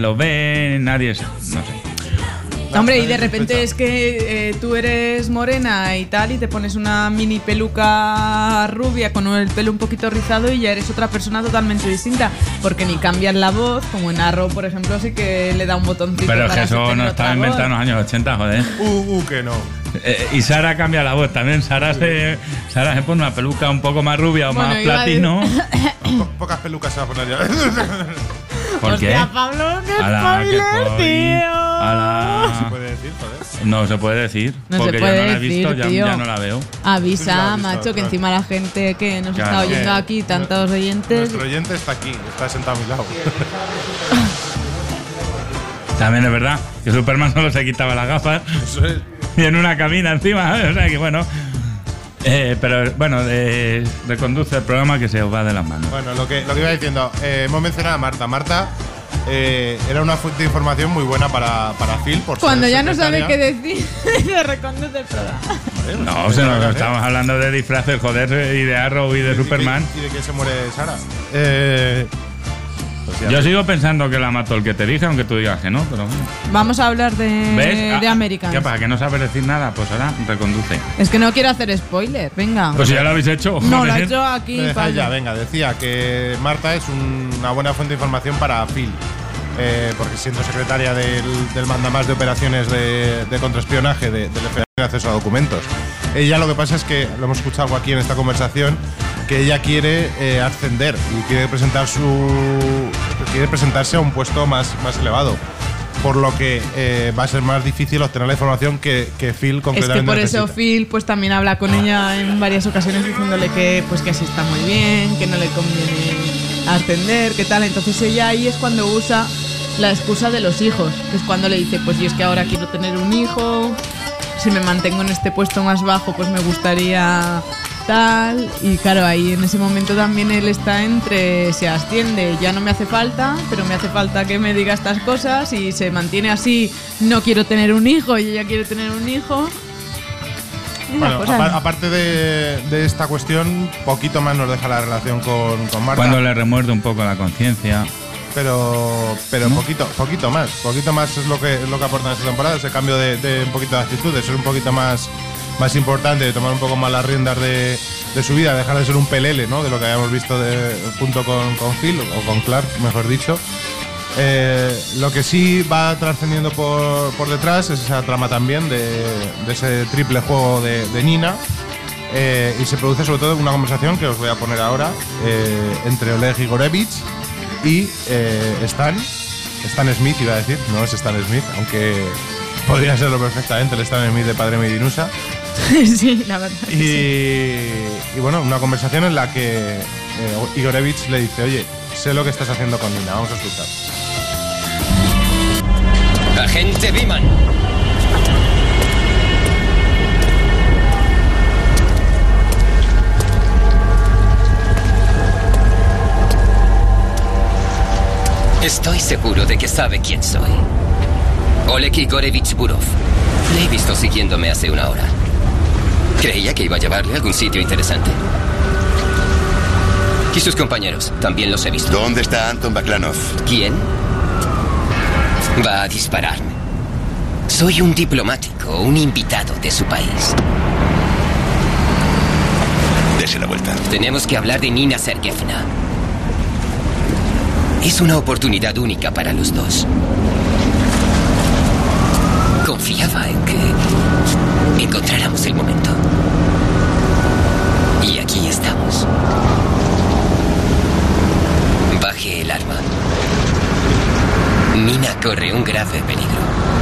no sé. Hombre, y de repente es que tú eres morena y tal y te pones una mini peluca rubia con el pelo un poquito rizado y ya eres otra persona totalmente distinta, porque ni cambias la voz, como en Arrow, por ejemplo, sí que le da un botoncito. Pero es que para eso tener no otra estaba inventado en voz. los años 80, joder. Que no. Y Sara cambia la voz también. Sara se pone una peluca un poco más rubia o Bueno, más iba a platino. Pocas pelucas se va a poner ya. ¿Por qué? Hostia, Pablo, qué Ala, qué spoiler, spoil. tío. Ala. No se puede decir, joder. No se puede decir. No se porque puede yo no la he visto, decir, tío. ya no la veo. Avisa, Sí, macho, que claro. encima la gente que nos Claro. está oyendo aquí, tantos oyentes. Nuestro oyente está aquí, está sentado a mi lado. También es verdad que Superman solo se quitaba las gafas Eso es. y en una cabina encima. O sea que bueno. Pero bueno, reconduce el programa que se os va de las manos. Bueno, lo que iba diciendo, hemos mencionado a Marta. Marta era una fuente de información muy buena para Phil. Cuando ya no sabe qué decir, se reconduce el programa. No, estamos hablando de disfraces, joder, y de Arrow y de Superman. ¿Y de qué se muere Sara? Pues yo sigo pensando que la mató el que te dije, aunque tú digas que no, pero... Vamos a hablar de ¿Ves? Americans. ¿Qué pasa? ¿Que no sabes decir nada? Pues ahora reconduce. Es que no quiero hacer spoiler, venga. Pues si ya lo habéis hecho. No, lo he hecho aquí. Ya, venga, decía que Marta es una buena fuente de información para Phil. Porque siendo secretaria del mandamás de operaciones de contraespionaje del FBI de acceso a documentos. Ella lo que pasa es que, lo hemos escuchado aquí en esta conversación, que ella quiere ascender y quiere presentarse a un puesto más elevado. Por lo que va a ser más difícil obtener la información que Phil concretamente Es que por necesita. eso Phil pues también habla con ella en varias ocasiones diciéndole que así está muy bien, que no le conviene ascender, que tal. Entonces ella ahí es cuando usa la excusa de los hijos, que es cuando le dice, pues yo es que ahora quiero tener un hijo, si me mantengo en este puesto más bajo pues me gustaría tal. Y claro, ahí en ese momento también él está entre se asciende, ya no me hace falta, pero me hace falta que me diga estas cosas, y se mantiene así, no quiero tener un hijo y ella quiere tener un hijo. Bueno, aparte de esta cuestión, poquito más nos deja la relación con Marta. Cuando le remuerde un poco la conciencia. Pero ¿no? poquito más es lo que aporta en esta temporada, ese cambio de un poquito de actitud, de ser un poquito más importante, de tomar un poco más las riendas de su vida, dejar de ser un pelele, ¿no? De lo que habíamos visto junto con Phil, o con Clark, mejor dicho. Lo que sí va trascendiendo por detrás es esa trama también de ese triple juego de Nina. Y se produce sobre todo una conversación que os voy a poner ahora entre Oleg Igorevich y Stan Smith, iba a decir, no es Stan Smith, aunque podría serlo perfectamente, el Stan Smith de Padre Medinusa. Sí, la verdad. Y bueno, una conversación en la que Igorevich le dice, oye, sé lo que estás haciendo con Nina, vamos a escuchar. Agente Beeman. Estoy seguro de que sabe quién soy. Oleg Igorevich Burov. Le he visto siguiéndome hace una hora. Creía que iba a llevarle a algún sitio interesante. Y sus compañeros, también los he visto. ¿Dónde está Anton Baklanov? ¿Quién? Va a dispararme. Soy un diplomático, un invitado de su país. Dese la vuelta. Tenemos que hablar de Nina Sergeyevna. Es una oportunidad única para los dos. Confiaba en que encontráramos el momento. Y aquí estamos. Baje el arma. Nina corre un grave peligro.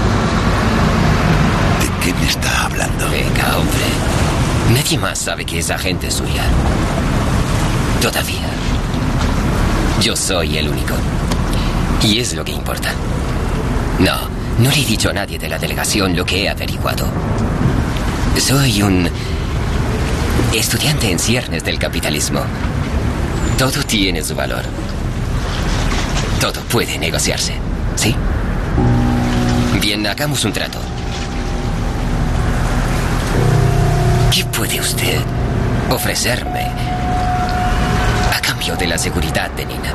¿De qué me está hablando? Venga, hombre. Nadie más sabe que es agente suya. Todavía. Yo soy el único. Y es lo que importa. No le he dicho a nadie de la delegación lo que he averiguado. Soy un estudiante en ciernes del capitalismo. Todo tiene su valor. Todo puede negociarse, ¿sí? Bien, hagamos un trato. ¿Qué puede usted ofrecerme a cambio de la seguridad de Nina?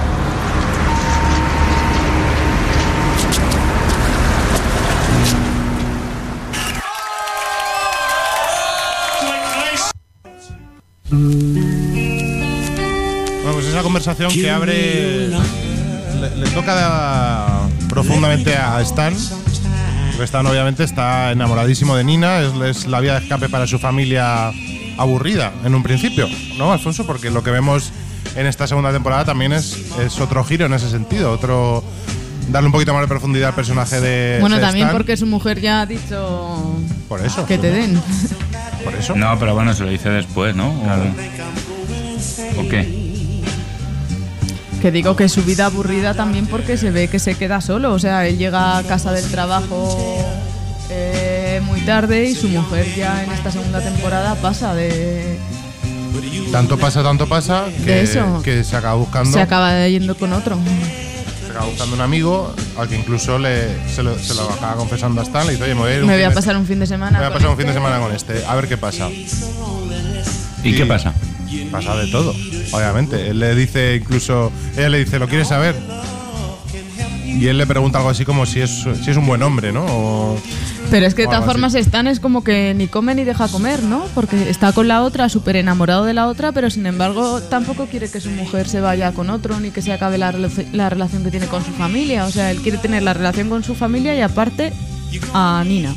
Bueno, pues esa conversación que abre le toca profundamente a Stan, porque Stan obviamente está enamoradísimo de Nina, es la vía de escape para su familia aburrida en un principio, ¿no, Alfonso? Porque lo que vemos en esta segunda temporada también es otro giro en ese sentido, darle un poquito más de profundidad al personaje de Bueno, de también Stan. porque su mujer ya ha dicho Por eso, que te den. Por eso. No, pero bueno, se lo dice después, ¿no? Claro. ¿O qué? Que digo que su vida aburrida también porque se ve que se queda solo. O sea, él llega a casa del trabajo muy tarde y su mujer ya en esta segunda temporada pasa de... Tanto pasa De eso. que se acaba buscando. Se acaba yendo con otro. acaba buscando un amigo al que incluso se lo acaba confesando a Stan. Le dice, oye, me voy a pasar un fin de semana. Me voy a pasar un fin de semana con este, a ver qué pasa. ¿Y qué pasa? Pasa de todo, obviamente. Él le dice incluso, ella le dice, ¿lo quieres saber? Y él le pregunta algo así como si es un buen hombre, ¿no? Pero es que de todas formas Stan es como que ni come ni deja comer, ¿no? Porque está con la otra, súper enamorado de la otra, pero sin embargo tampoco quiere que su mujer se vaya con otro ni que se acabe la relación que tiene con su familia. O sea, él quiere tener la relación con su familia y aparte a Nina.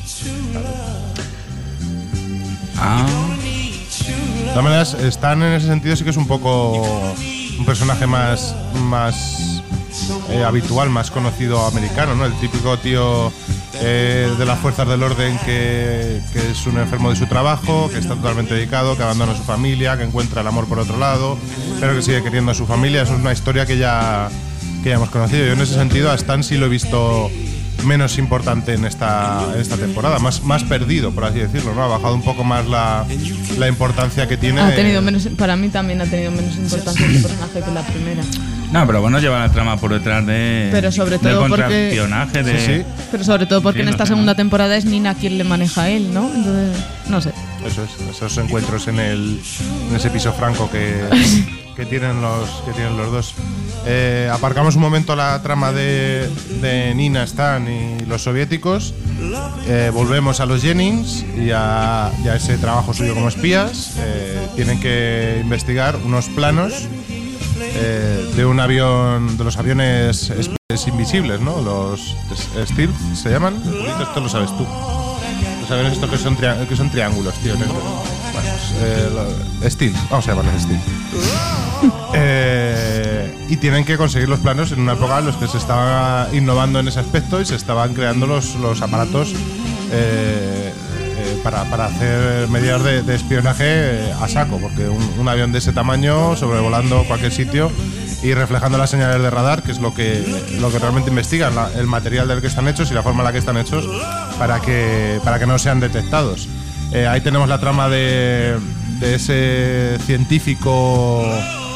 De todas maneras, Stan en ese sentido sí que es un poco un personaje más habitual, más conocido americano, ¿no? El típico tío de las fuerzas del orden que es un enfermo de su trabajo, que está totalmente dedicado, que abandona a su familia, que encuentra el amor por otro lado, pero que sigue queriendo a su familia. Eso es una historia que ya hemos conocido. Yo en ese sentido a Stan sí lo he visto menos importante en esta temporada, más perdido, por así decirlo, ¿no? Ha bajado un poco más la importancia que tiene. Para mí también ha tenido menos importancia el personaje que la primera. No, pero bueno, lleva la trama por detrás pero sobre todo del contraespionaje sí. Pero sobre todo porque en esta segunda temporada es Nina quien le maneja a él, ¿no? Entonces, no sé. Eso es, esos encuentros en ese piso franco que tienen los dos. Aparcamos un momento la trama de Nina, Stan y los soviéticos. Volvemos a los Jennings y a ese trabajo suyo como espías. Tienen que investigar unos planos de un avión, de los aviones invisibles, ¿no? Los Stealth se llaman. Esto lo sabes tú. Los aviones estos que son triángulos, tío. Stealth, vamos a llamarles Stealth. Y tienen que conseguir los planos en una época en los que se estaba innovando en ese aspecto y se estaban creando los aparatos para hacer medidas de espionaje a saco, porque un avión de ese tamaño sobrevolando cualquier sitio y reflejando las señales de radar, que es lo que realmente investigan, el material del que están hechos y la forma en la que están hechos para que no sean detectados. Ahí tenemos la trama de ese científico,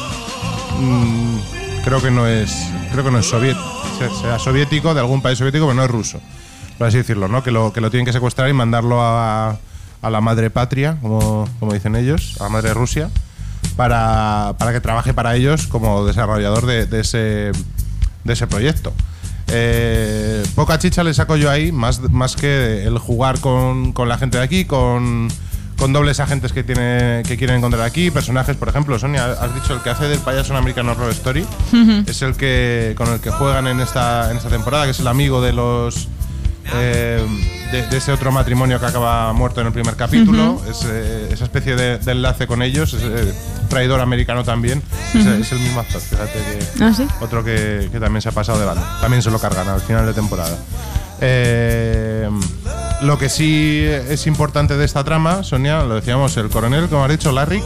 creo que no es soviético, de algún país soviético, pero no es ruso, por así decirlo, ¿no? Que lo tienen que secuestrar y mandarlo a la madre patria, como dicen ellos, a la madre Rusia, para que trabaje para ellos como desarrollador de ese proyecto. Poca chicha le saco yo ahí, más que el jugar con la gente de aquí, con dobles agentes que quieren encontrar aquí, personajes, por ejemplo, Sonia, has dicho el que hace del payaso en American Horror Story, es el que con el que juegan en esta temporada, que es el amigo de los de ese otro matrimonio que acaba muerto en el primer capítulo. Esa especie de enlace con ellos, es traidor americano también, es el mismo actor, fíjate que ¿sí? Otro que también se ha pasado de banda, también se lo cargan al final de temporada. Lo que sí es importante de esta trama, Sonia, lo decíamos, el coronel, como has dicho, Larrick,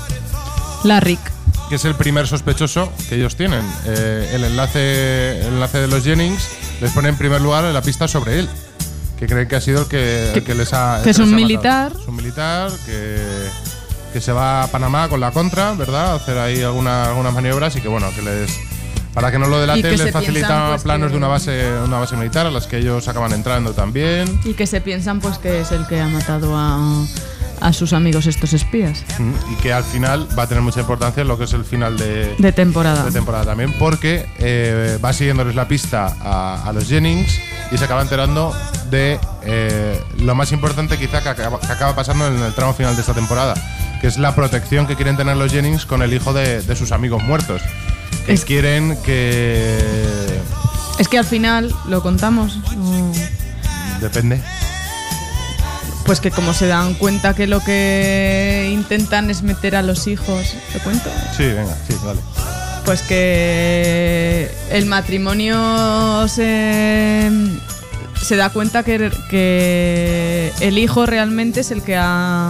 que es el primer sospechoso que ellos tienen. El enlace de los Jennings les pone en primer lugar en la pista sobre él, que creen que ha sido el que les ha... Que es un militar. Es un militar que se va a Panamá con la contra, ¿verdad? A hacer ahí algunas maniobras y que, bueno, para que no lo delaten les facilita piensan, pues, planos de una base militar a las que ellos acaban entrando también. Y que se piensan pues que es el que ha matado a sus amigos estos espías. Y que al final va a tener mucha importancia en lo que es el final de temporada. De temporada también, porque va siguiéndoles la pista a los Jennings y se acaba enterando de lo más importante quizá que acaba pasando en el tramo final de esta temporada, que es la protección que quieren tener los Jennings con el hijo de sus amigos muertos. Quieren que... Es que al final, ¿lo contamos? Depende. Pues que como se dan cuenta que lo que intentan es meter a los hijos... ¿Te cuento? Sí, venga, sí, vale. Pues que el matrimonio se da cuenta que el hijo realmente es el que ha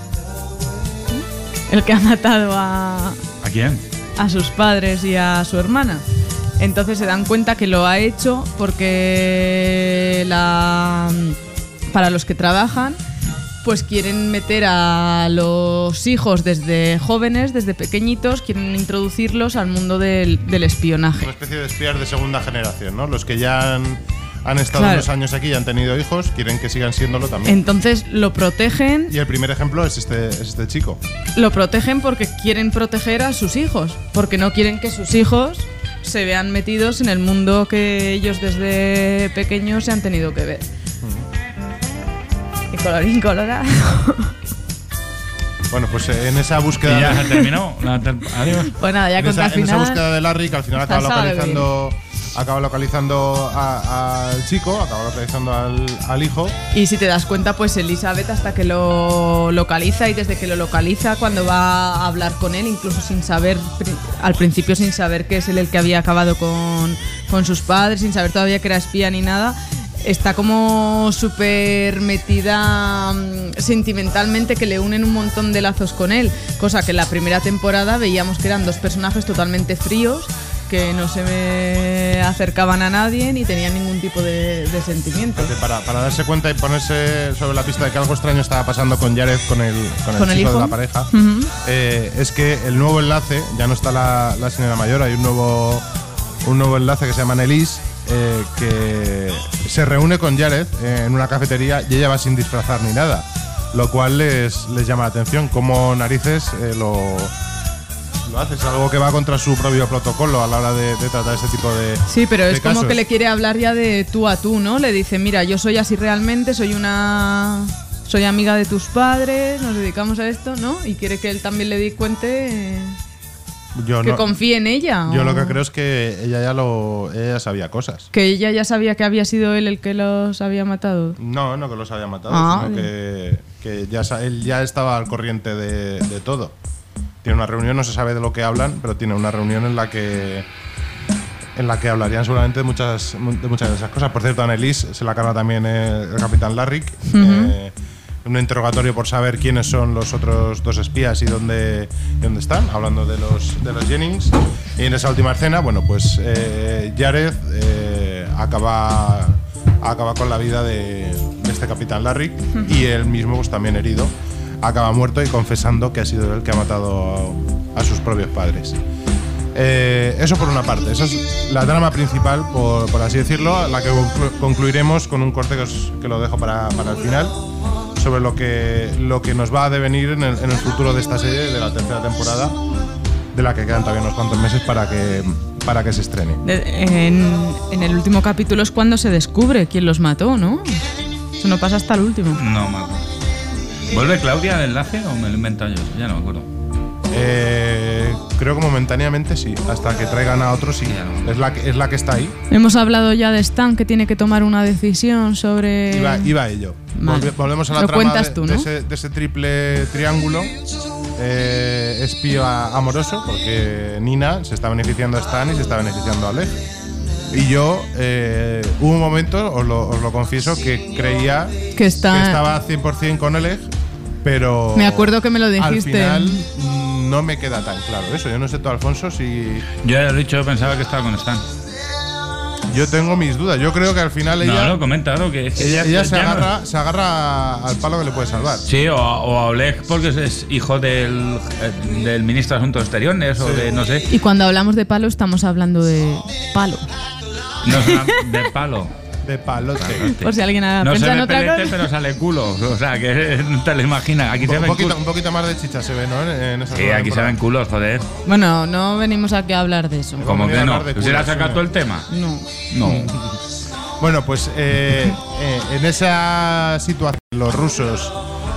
matado a... ¿A quién? A sus padres y a su hermana. Entonces se dan cuenta que lo ha hecho porque para los que trabajan pues quieren meter a los hijos desde jóvenes, desde pequeñitos, quieren introducirlos al mundo del espionaje. Una especie de espías de segunda generación, ¿no? Los que ya han estado unos años aquí y han tenido hijos, quieren que sigan siéndolo también. Entonces lo protegen. Y el primer ejemplo es este chico. Lo protegen porque quieren proteger a sus hijos, porque no quieren que sus hijos se vean metidos en el mundo que ellos desde pequeños se han tenido que ver. Y colorín colorado. Bueno, pues en esa búsqueda... ¿Y ya se terminó? Adiós. Pues nada, ya contra el final... En esa búsqueda de Larry, que al final acaba localizando al chico, acaba localizando al hijo. Y si te das cuenta, pues Elizabeth hasta que lo localiza, y desde que lo localiza, cuando va a hablar con él, incluso sin saber, al principio sin saber que es él el que había acabado con sus padres, sin saber todavía que era espía ni nada, está como súper metida sentimentalmente, que le unen un montón de lazos con él, cosa que en la primera temporada veíamos que eran dos personajes totalmente fríos, que no se me acercaban a nadie ni tenían ningún tipo de sentimiento. Para darse cuenta y ponerse sobre la pista de que algo extraño estaba pasando con Jared, con el chico de la pareja, es que el nuevo enlace, ya no está la señora mayor, hay un nuevo enlace que se llama Elise, que se reúne con Jared en una cafetería y ella va sin disfrazar ni nada, lo cual les llama la atención. Como narices lo hace, es algo que va contra su propio protocolo a la hora de tratar este tipo de Sí, pero es casos. como que le quiere hablar ya de tú a tú, ¿no? Le dice, mira, yo soy así realmente, soy amiga de tus padres, nos dedicamos a esto, ¿no? Y quiere que él también le dé cuenta que confíe en ella. Yo lo que creo es que ella ya sabía cosas. ¿Que ella ya sabía que había sido él el que los había matado? No que los había matado, sino que él ya estaba al corriente de todo. Tiene una reunión, no se sabe de lo que hablan, pero tiene una reunión en la que hablarían seguramente de muchas de esas cosas. Por cierto, a Annelise se la carga también el capitán Larrick. Un interrogatorio por saber quiénes son los otros dos espías y dónde están, hablando de los Jennings. Y en esa última escena, bueno, pues Jared acaba con la vida de este capitán Larrick, y él mismo, pues también herido, acaba muerto y confesando que ha sido él el que ha matado a sus propios padres. Eso por una parte, esa es la trama principal, por así decirlo, la que concluiremos con un corte que lo dejo para el final, sobre lo que nos va a devenir en el futuro de esta serie, de la tercera temporada, de la que quedan todavía unos cuantos meses para que se estrene. En el último capítulo es cuando se descubre quién los mató, ¿no? Eso no pasa hasta el último. No me acuerdo. ¿Vuelve Claudia al enlace o me lo he inventado yo? Ya no me acuerdo. Creo que momentáneamente sí, hasta que traigan a otros sí. Es la que está ahí. Hemos hablado ya de Stan, que tiene que tomar una decisión sobre... Iba a ello. Vale. Volvemos a la Lo trama cuentas tú, ¿no? de ese triple triángulo espía amoroso, porque Nina se está beneficiando a Stan y se está beneficiando a Oleg. Y yo, hubo un momento, os lo confieso, que creía que estaba 100% con Oleg, pero... Me acuerdo que me lo dijiste. Al final no me queda tan claro eso. Yo no sé tú, Alfonso, si... Yo ya lo he dicho, pensaba que estaba con Stan. Yo tengo mis dudas. Yo creo que al final ella... No, comenta, ¿no? Que ella se agarra al palo que le puede salvar. Sí, o a Oleg, porque es hijo del ministro de Asuntos Exteriores, o de no sé. Y cuando hablamos de palo, estamos hablando de palo. No, de palo. De palote. Por si alguien ha no pensado se en ve otra pelete, cosa. pero sale culo. O sea, que no te lo imaginas. Aquí se ven un poquito más de chicha se ve, ¿no? En esa sí, aquí se ven culos, joder. Bueno, no venimos aquí a hablar de eso. ¿Cómo que no? ¿Se le ha sacado todo el tema? No. Bueno, pues en esa situación los rusos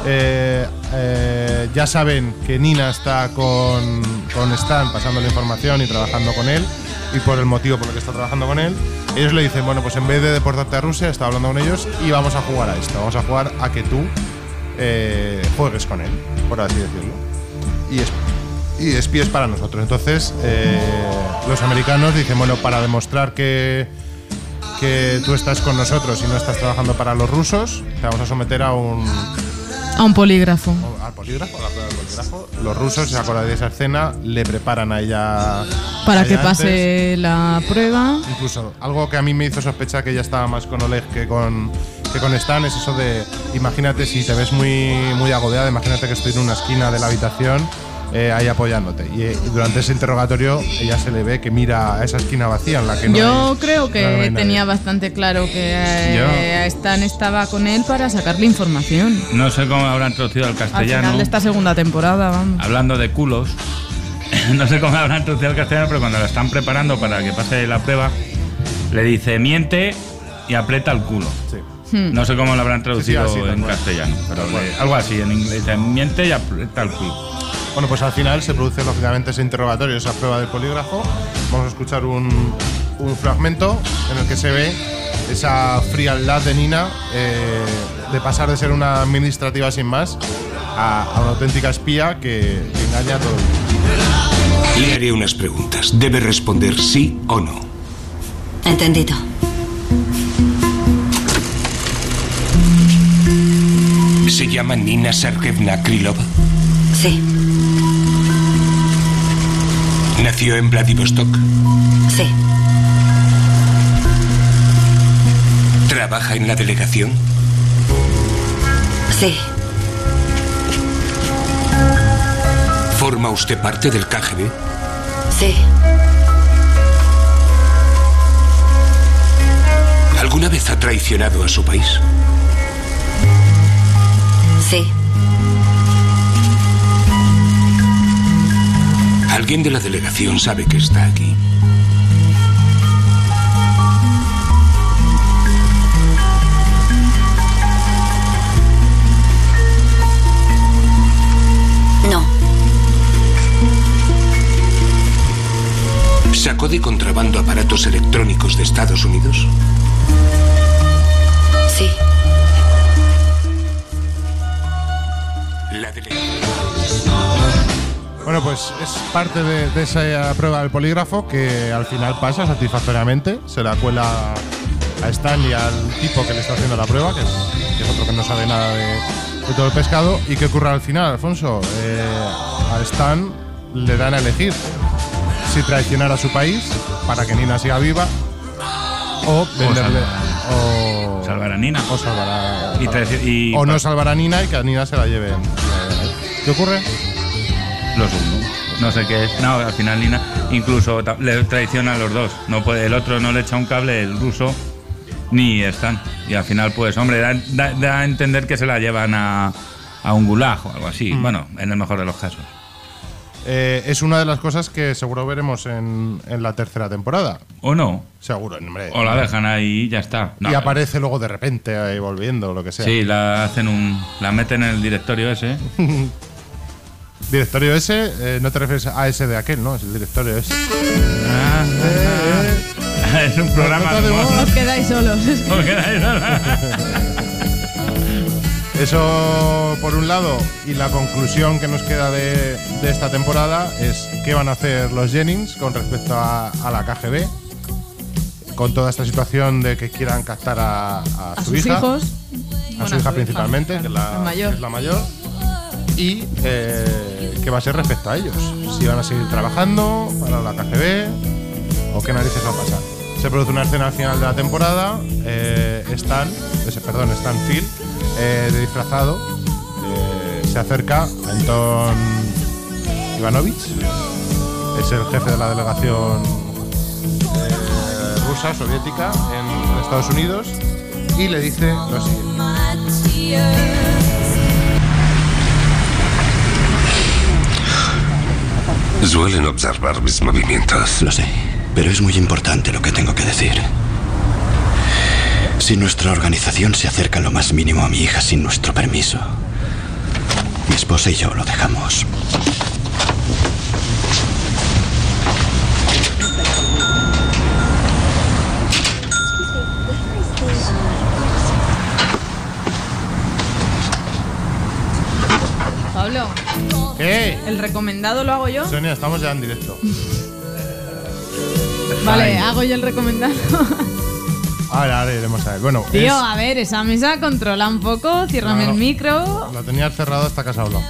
ya saben que Nina está con Stan, pasando la información y trabajando con él, y por el motivo por el que está trabajando con él, ellos le dicen, bueno, pues en vez de deportarte a Rusia, está hablando con ellos y vamos a jugar a esto, vamos a jugar a que tú juegues con él, por así decirlo, y espíes para nosotros. Entonces los americanos dicen, bueno, para demostrar que tú estás con nosotros y no estás trabajando para los rusos, te vamos a someter a un polígrafo. Al polígrafo, a la prueba del polígrafo. Los rusos, si se acordáis de esa escena, le preparan a ella para que pase la prueba. Incluso algo que a mí me hizo sospechar que ella estaba más con Oleg que con que con Stan es eso de, imagínate si te ves muy agobiada, imagínate que estoy en una esquina de la habitación ahí apoyándote. Y durante ese interrogatorio ella se le ve que mira a esa esquina vacía en la que no Yo hay, creo que no hay tenía nadie. bastante claro que Stan estaba con él para sacarle información. No sé cómo habrán traducido al Al castellano. final de esta segunda temporada, vamos. Hablando de culos, no sé cómo habrán traducido al castellano, pero cuando la están preparando para que pase la prueba, le dice miente y aprieta el culo. Sí. No sé cómo lo habrán traducido Sí, así, en tal castellano, pero algo así, en inglés dice miente y aprieta el culo. Bueno, pues al final se produce lógicamente ese interrogatorio, esa prueba del polígrafo. Vamos a escuchar un fragmento en el que se ve esa frialdad de Nina de pasar de ser una administrativa sin más a una auténtica espía que engaña a todo el mundo. Le haré unas preguntas. Debe responder sí o no. Entendido. ¿Se llama Nina Sergeyevna Krylov? Sí. ¿Nació en Vladivostok? Sí. ¿Trabaja en la delegación? Sí. ¿Forma usted parte del KGB? Sí. ¿Alguna vez ha traicionado a su país? Sí. ¿Alguien de la delegación sabe que está aquí? No. ¿Sacó de contrabando aparatos electrónicos de Estados Unidos? Sí. La delegación. Bueno, pues es parte de esa prueba del polígrafo que al final pasa satisfactoriamente. Se la cuela a Stan y al tipo que le está haciendo la prueba, que es otro que no sabe nada de todo el pescado. ¿Y qué ocurre al final, Alfonso? A Stan le dan a elegir si traicionar a su país para que Nina siga viva o venderle o salvar a Nina o salvar a, y o no salvar a Nina y que a Nina se la lleven. ¿Qué ocurre? Los uno. No sé qué es. No, al final Nina incluso le traiciona a los dos. No puede, el otro no le echa un cable, el ruso, ni Stan. Y al final, pues, hombre, da a entender que se la llevan a un gulag o algo así. Bueno, en el mejor de los casos. Es una de las cosas que seguro veremos en la tercera temporada. ¿O no? Seguro, hombre. O la dejan ahí y ya está. No, y aparece luego de repente ahí volviendo, lo que sea. Sí, la meten en el directorio ese. Directorio ese, no te refieres a ese de aquel, ¿no? Es el directorio ese. Es un programa de humor. Os quedáis solos. Os quedáis solos. Eso por un lado, y la conclusión que nos queda de esta temporada es qué van a hacer los Jennings con respecto a la KGB, con toda esta situación de que quieran captar a su sus hija, hijos. a su hija principalmente, que es la mayor, y qué va a ser respecto a ellos, si van a seguir trabajando para la KGB o qué narices va a pasar. Se produce una escena al final de la temporada. Stan Field, de disfrazado, se acerca a Anton Ivanovich, es el jefe de la delegación rusa, soviética, en Estados Unidos, y le dice lo siguiente. Suelen observar mis movimientos. Lo sé, pero es muy importante lo que tengo que decir. Si nuestra organización se acerca lo más mínimo a mi hija sin nuestro permiso, mi esposa y yo lo dejamos. Pablo. ¿Qué? ¿El recomendado lo hago yo? Sonia, estamos ya en directo. Vale, hago yo el recomendado. Ahora iremos a ver. Bueno, Tío, a ver, esa mesa controla un poco, ciérrame el micro. Lo tenías cerrado hasta que has hablado.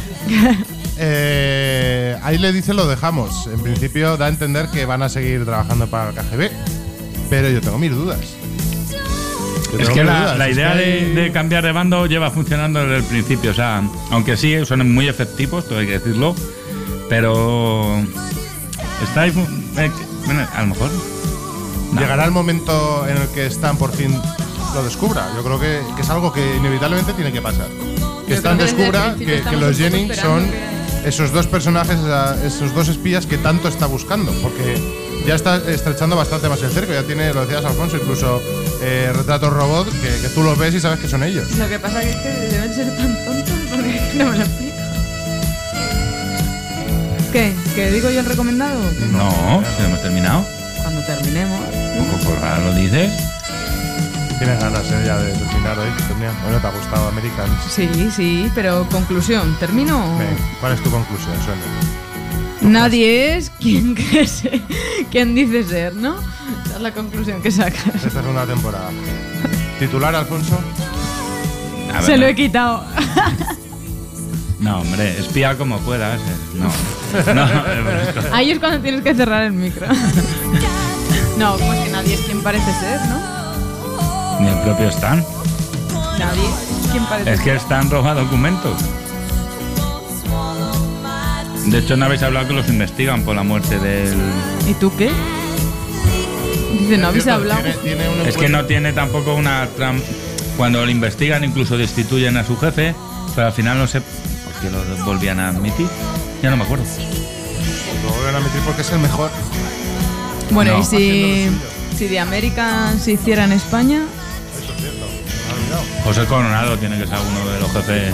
Ahí le dice lo dejamos. En principio da a entender que van a seguir trabajando para el KGB, pero yo tengo mis dudas. Es que la idea de cambiar de bando lleva funcionando desde el principio. O sea, aunque sí son muy efectivos, todo hay que decirlo, pero está ahí. Bueno, a lo mejor llegará el momento en el que Stan por fin lo descubra. Yo creo que es algo que inevitablemente tiene que pasar. Que Stan descubra que los Jennings son esos dos personajes, esos dos espías que tanto está buscando, porque ya está estrechando bastante más el cerco. Ya tiene, lo decías Alfonso, incluso retratos robot que tú los ves y sabes que son ellos. Lo que pasa es que deben ser tan tontos porque no me lo explico. ¿Qué? ¿Que digo yo el recomendado? No, hemos terminado. Cuando terminemos. Pues ahora lo dices. Tienes ganas ya de terminar hoy. Bueno, ¿te ha gustado Americans? Sí, pero conclusión. ¿Termino? ¿Cuál es tu conclusión, Sonia? Nadie es quien dice ser, ¿no? Esa es la conclusión que sacas. Esta es una temporada. ¿Titular, Alfonso? Se lo he quitado. No, hombre, espía como puedas. No. Ahí es cuando tienes que cerrar el micro. No, como es que nadie es quien parece ser, ¿no? Ni el propio Stan. Nadie es quien parece ser. Es que Stan roba documentos. De hecho, no habéis hablado que los investigan por la muerte del... ¿Y tú qué? Dice, no habéis hablado. Es que no tiene tampoco una... Cuando lo investigan, incluso destituyen a su jefe, pero al final no sé por qué lo volvían a admitir. Ya no me acuerdo. Lo vuelven a admitir porque es el mejor. Bueno, no. Y si The Americans se hiciera en España... Eso es cierto, me he olvidado. José Coronado tiene que ser uno de los jefes...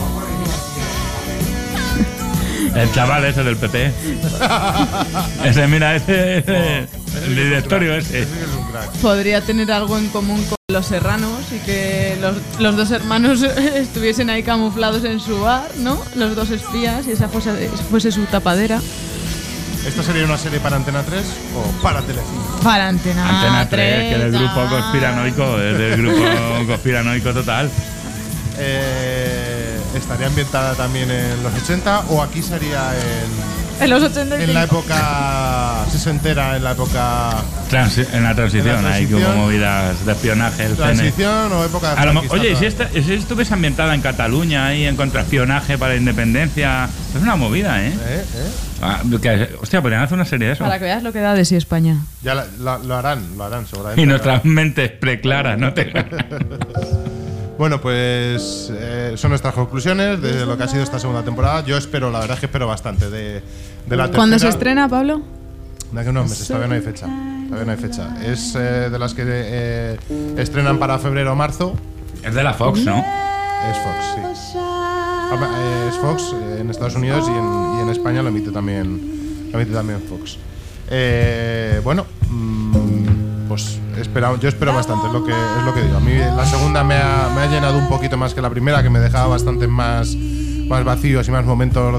El chaval ese del PP. Ese, mira, ese el directorio ese. Podría tener algo en común con los Serranos y que los dos hermanos estuviesen ahí camuflados en su bar, ¿no? Los dos espías y esa fuese su tapadera. ¿Esta sería una serie para Antena 3 o para Telecinco? Para Antena 3, que es del grupo conspiranoico, es del grupo conspiranoico total. ¿Estaría ambientada también en los 80 o aquí sería en los 80? En la época sesentera, en la época... en la transición, hay como movidas de espionaje. ¿Transición o época de Oye, si estuviese ambientada en Cataluña ahí en contraespionaje para la independencia, es una movida, ¿eh? Hostia, podrían hacer una serie de eso. Para que veas lo que da de sí España. Ya lo harán seguramente. Y nuestras mentes preclaras, ¿no? Bueno, pues son nuestras conclusiones de lo que ha sido esta segunda temporada. Yo espero, la verdad es que espero bastante de la tercera. ¿Cuándo se estrena, Pablo? De aquí a unos meses, todavía no hay fecha. Es de las que estrenan para febrero o marzo. Es de la Fox, ¿no? Es Fox, sí. Es Fox en Estados Unidos y en España lo emite también Fox. Bueno, pues yo espero bastante, es lo que digo. A mí la segunda me ha llenado un poquito más que la primera, que me dejaba bastante más vacíos y más momentos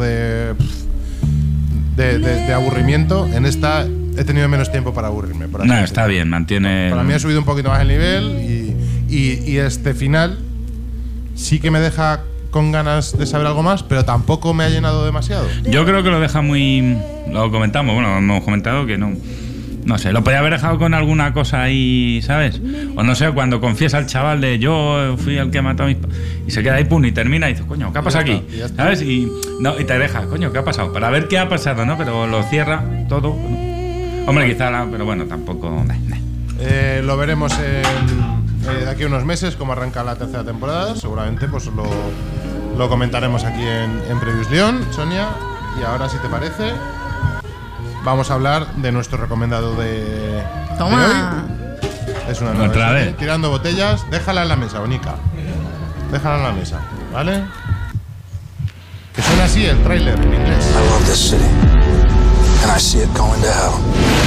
de aburrimiento. En esta he tenido menos tiempo para aburrirme. No, está bien, mantiene... Para mí ha subido un poquito más el nivel y este final sí que me deja con ganas de saber algo más, pero tampoco me ha llenado demasiado. Yo creo que lo deja muy... Lo comentamos, bueno, hemos comentado que no sé, lo podía haber dejado con alguna cosa ahí, ¿sabes? O no sé, cuando confiesa al chaval de yo fui el que mató a mis... Y se queda ahí, pum, y termina y dice, coño, ¿qué ha pasado aquí? ¿Sabes? Y te deja, coño, ¿qué ha pasado? Para ver qué ha pasado, ¿no? Pero lo cierra todo. Hombre, quizá, pero bueno, tampoco... Lo veremos de aquí a unos meses, cómo arranca la tercera temporada. Seguramente pues lo comentaremos aquí en Previous León, Sonia. Y ahora, si te parece... Vamos a hablar de nuestro recomendado de hoy. Es una nueva otra vez. Tirando botellas. Déjala en la mesa, Bonica. Déjala en la mesa, ¿vale? Que suena así el tráiler en inglés. I love this city. And I see it going to hell.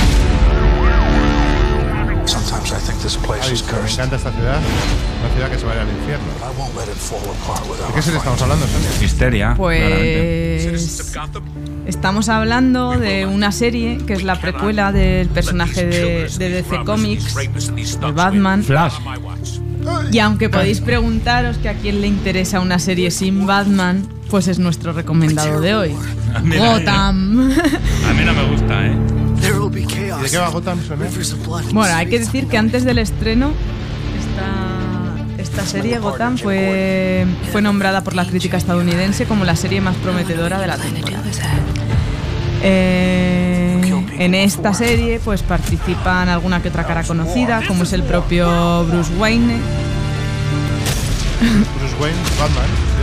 Sometimes I think this place is cursed. Me encanta esta ciudad. Una ciudad que se vaya al infierno. I won't let it fall apart without. ¿De qué serie estamos hablando, Sonia? Histeria. Pues... Estamos hablando de una serie que es la precuela del personaje de DC Comics, de Batman. Flash. Y aunque podéis preguntaros que a quién le interesa una serie sin Batman, pues es nuestro recomendado de hoy. Gotham. A mí no me gusta, ¿eh? ¿Y de qué va Gotham, Sonia? Bueno, hay que decir que antes del estreno esta serie, Gotham, fue nombrada por la crítica estadounidense como la serie más prometedora de la temporada. En esta serie pues participan alguna que otra cara conocida, como es el propio Bruce Wayne. Bruce Wayne, Batman.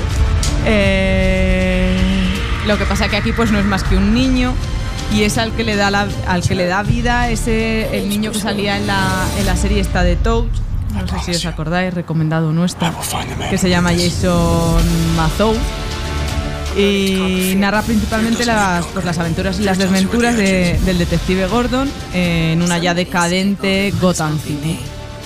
¿Sí? Lo que pasa que aquí pues no es más que un niño y es al que le da vida el niño que salía en la serie esta de Touch. No sé si os acordáis, recomendado nuestra, que se llama Jason Mazow. Y narra principalmente las aventuras y las desventuras del detective Gordon en una ya decadente Gotham City.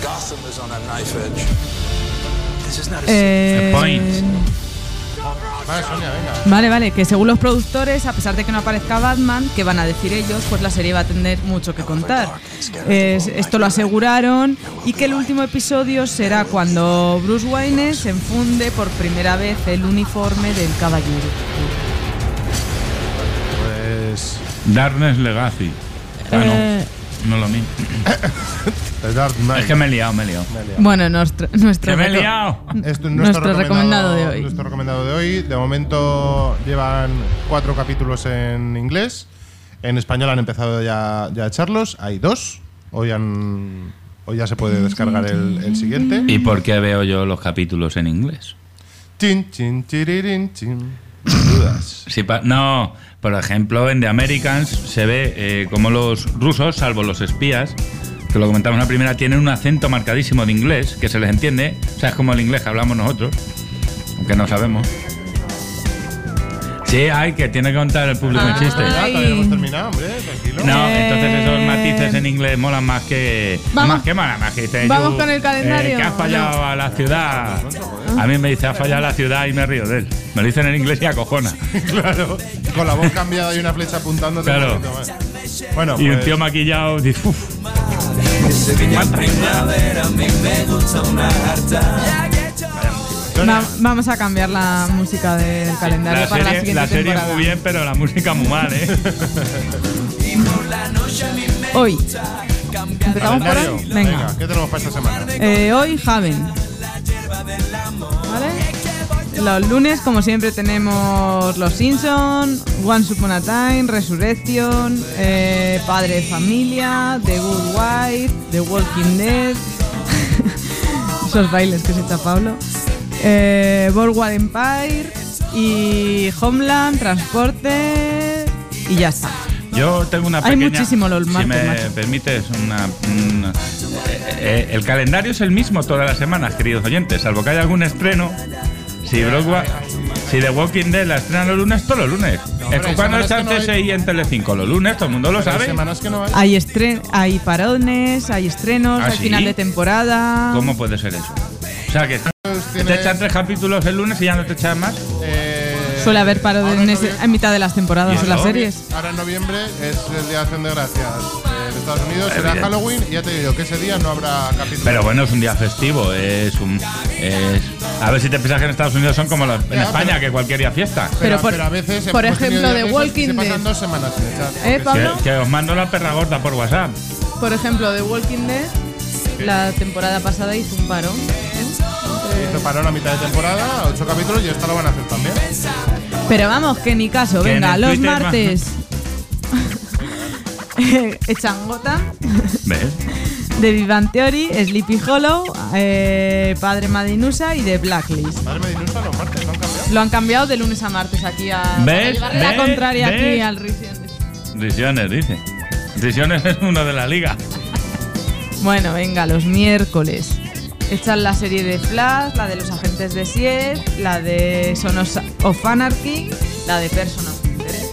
Vale, Sonia, venga. Vale, que según los productores, a pesar de que no aparezca Batman, que van a decir ellos, pues la serie va a tener mucho que contar. Esto lo aseguraron, y que el último episodio será cuando Bruce Wayne se enfunde por primera vez el uniforme del caballero. Pues... Darkness Legacy. No lo mismo. Es que me he liado. Bueno, nuestro recomendado de hoy. Nuestro recomendado de hoy. De momento llevan 4 capítulos en inglés. En español han empezado ya a echarlos. Hay 2. Hoy ya se puede descargar el siguiente. ¿Y por qué veo yo los capítulos en inglés? Chin, chin, chiririn, chin. ¿Dudas? Sí, no, por ejemplo, en The Americans se ve como los rusos, salvo los espías, que lo comentamos en la primera, tienen un acento marcadísimo de inglés, que se les entiende. O sea, es como el inglés que hablamos nosotros, aunque no sabemos. Sí, que tiene que contar el público un chiste. Todavía no hemos terminado, hombre, tranquilo. No, entonces esos matices en inglés molan más que... Vamos que dice, vamos con el calendario. Que has fallado a la ciudad. A mí me dice, has fallado a la ciudad y me río de él. Me lo dicen en inglés y acojona. Claro, con la voz cambiada y una flecha apuntando. Claro. Bueno, y pues... un tío maquillado dice, uff. Vamos a cambiar la música del calendario para la siguiente temporada. La serie temporada. muy bien, pero la música muy mal, Hoy ¿empezamos por hoy? Venga, ¿qué tenemos para esta semana? Hoy Haven. ¿Vale? Los lunes, como siempre, tenemos Los Simpsons, Once Upon a Time, Resurrection, Padre de Familia, The Good Wife, The Walking Dead. Esos bailes que se echa Pablo. Boardwalk Empire y Homeland, Transporte y ya está. Yo tengo una Hay pequeña... muchísimo los martes, si me macho. permites el calendario es el mismo todas las semanas, queridos oyentes, salvo que haya algún estreno. Si The Walking Dead la estrenan los lunes, todos los lunes. ¿Cuándo está el CSI en Telecinco? Los lunes, todo el mundo lo sabe. Que no hay. Hay parones, hay estrenos, hay ¿sí? final de temporada. ¿Cómo puede ser eso? O sea, que te echan 3 capítulos el lunes y ya no te echan más. Suele haber parones en mitad de las temporadas en las series. Ahora en noviembre es el Día de Acción de Gracias en Estados Unidos, será Halloween, y ya te digo que ese día no habrá capítulo. Pero bueno, es un día festivo, a ver si te piensas que en Estados Unidos son como en España, que cualquier día fiesta. Pero a veces, por ejemplo, The Walking Dead. Se pasan Dead. 2 semanas sin echar. ¿Pablo? Que os mando la perra gorda por WhatsApp. Por ejemplo, The Walking Dead, la temporada pasada hizo un parón. Hizo parón a mitad de temporada, 8 capítulos, y esta lo van a hacer también. Pero vamos, que ni caso. Que Venga, en el los Twitter martes echan Gotham. ¿Ves? The Big Bang Theory, Sleepy Hollow, Padre Madinusa y The Blacklist. Padre Madinusa los martes lo han cambiado. Lo han cambiado de lunes a martes aquí a llevarle la contraria aquí al Risiones. Risiones, dice. Risiones es uno de la liga. Bueno, venga, los miércoles echan la serie de Flash, la de los agentes de S.H.I.E.L.D., la de Sons of Anarchy, la de Person of Interest.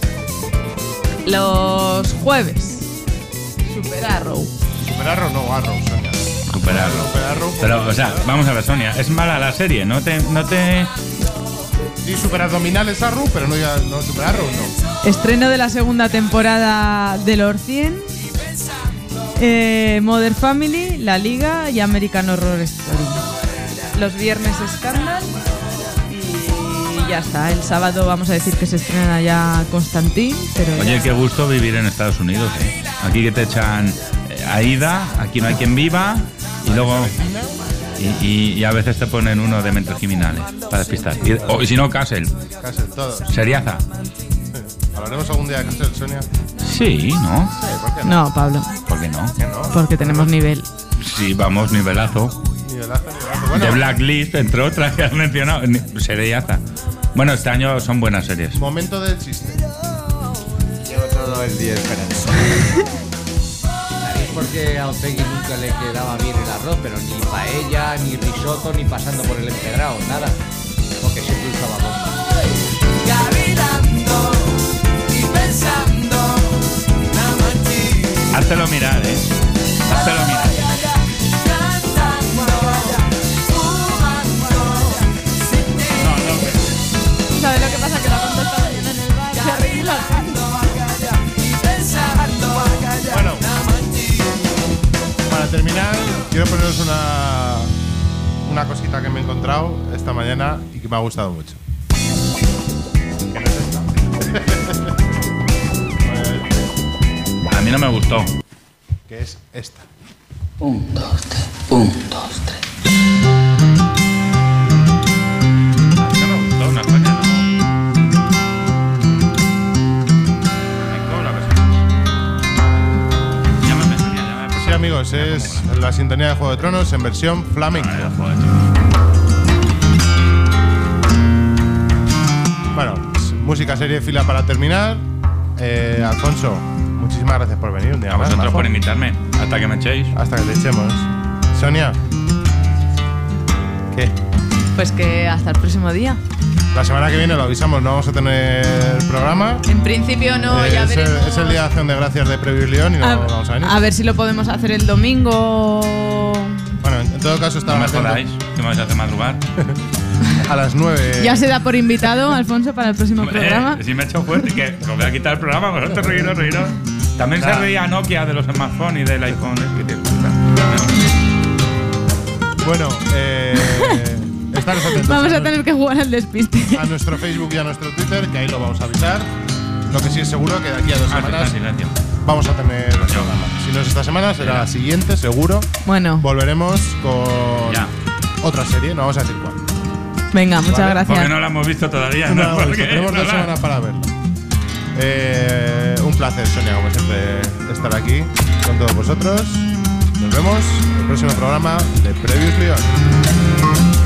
Los jueves, Super Arrow. Super Arrow no, Arrow, Sonia. Super Arrow. Pero, o sea, vamos a ver, Sonia, es mala la serie, no te... Sí, Super Abdominales Arrow, pero no Super Arrow, no. Estreno de la segunda temporada de Los 100. Modern Family, La Liga y American Horror Story. Los viernes Scandal y ya está. El sábado vamos a decir que se estrena ya Constantine. Pero oye, qué gusto vivir en Estados Unidos, Aquí que te echan Aida, Aquí no hay quien viva y luego Y a veces te ponen uno de mentes criminales para despistar. Y si no, Castle. Castle, todos. Seriaza. ¿Hablaremos algún día de Castle, Sonia? Sí, ¿no? Sí, ¿por qué no? No, Pablo. ¿Por qué no? Porque tenemos nivel. Sí, vamos, nivelazo. Nivelazo. Bueno. The Blacklist, entre otras que has mencionado. Seriaza. Bueno, este año son buenas series. Momento del chiste. Llevo todo el día esperando. ¿Sabéis por qué a Otegui nunca le quedaba bien el arroz? Pero ni paella, ni risotto, ni pasando por el empedrado, nada. Porque siempre usaba bomba. Cavilando y pensando, Háztelo mirar, Háztelo mirar. ¿Sabes lo que pasa? Que la contestación en el bar se arregla. Bueno, para terminar, quiero poneros una cosita que me he encontrado esta mañana y que me ha gustado mucho. ¿Qué no es esta? A mí no me gustó. Que es esta. 1, 2, 3. 1, 2, 3. Sí, amigos, es la sintonía de Juego de Tronos en versión flamenco. Bueno, música serie fila para terminar. Alfonso, muchísimas gracias por venir un día A más. vosotros majo. por invitarme. Hasta que me echéis. Hasta que te echemos. Sonia. ¿Qué? Pues que hasta el próximo día. La semana que viene lo avisamos, no vamos a tener programa. En principio no, ya es veremos. es el día de acción de gracias de Preview León y no vamos a venir. A ver si lo podemos hacer el domingo. Bueno, en todo caso No me estamos jodáis, que me vais a hacer madrugar. a las 9. Ya se da por invitado, Alfonso, para el próximo programa. Si me he hecho fuerte, que os voy a quitar el programa, vosotros reíros. También se reía Nokia de los smartphones y del iPhone. Bueno, estaros atentos. Vamos a tener que jugar al despiste. A nuestro Facebook y a nuestro Twitter, que ahí lo vamos a avisar. Lo que sí es seguro que de aquí a 2 semanas vamos a tener programa. Si no es esta semana, será la siguiente, seguro. Bueno. Volveremos con otra serie, no vamos a decir cuál. Venga, muchas gracias. Porque no la hemos visto todavía. No, ¿no? Porque tenemos 2 semanas para verlo. Un placer, Sonia, como siempre, estar aquí con todos vosotros. Nos vemos en el próximo programa de Previously On.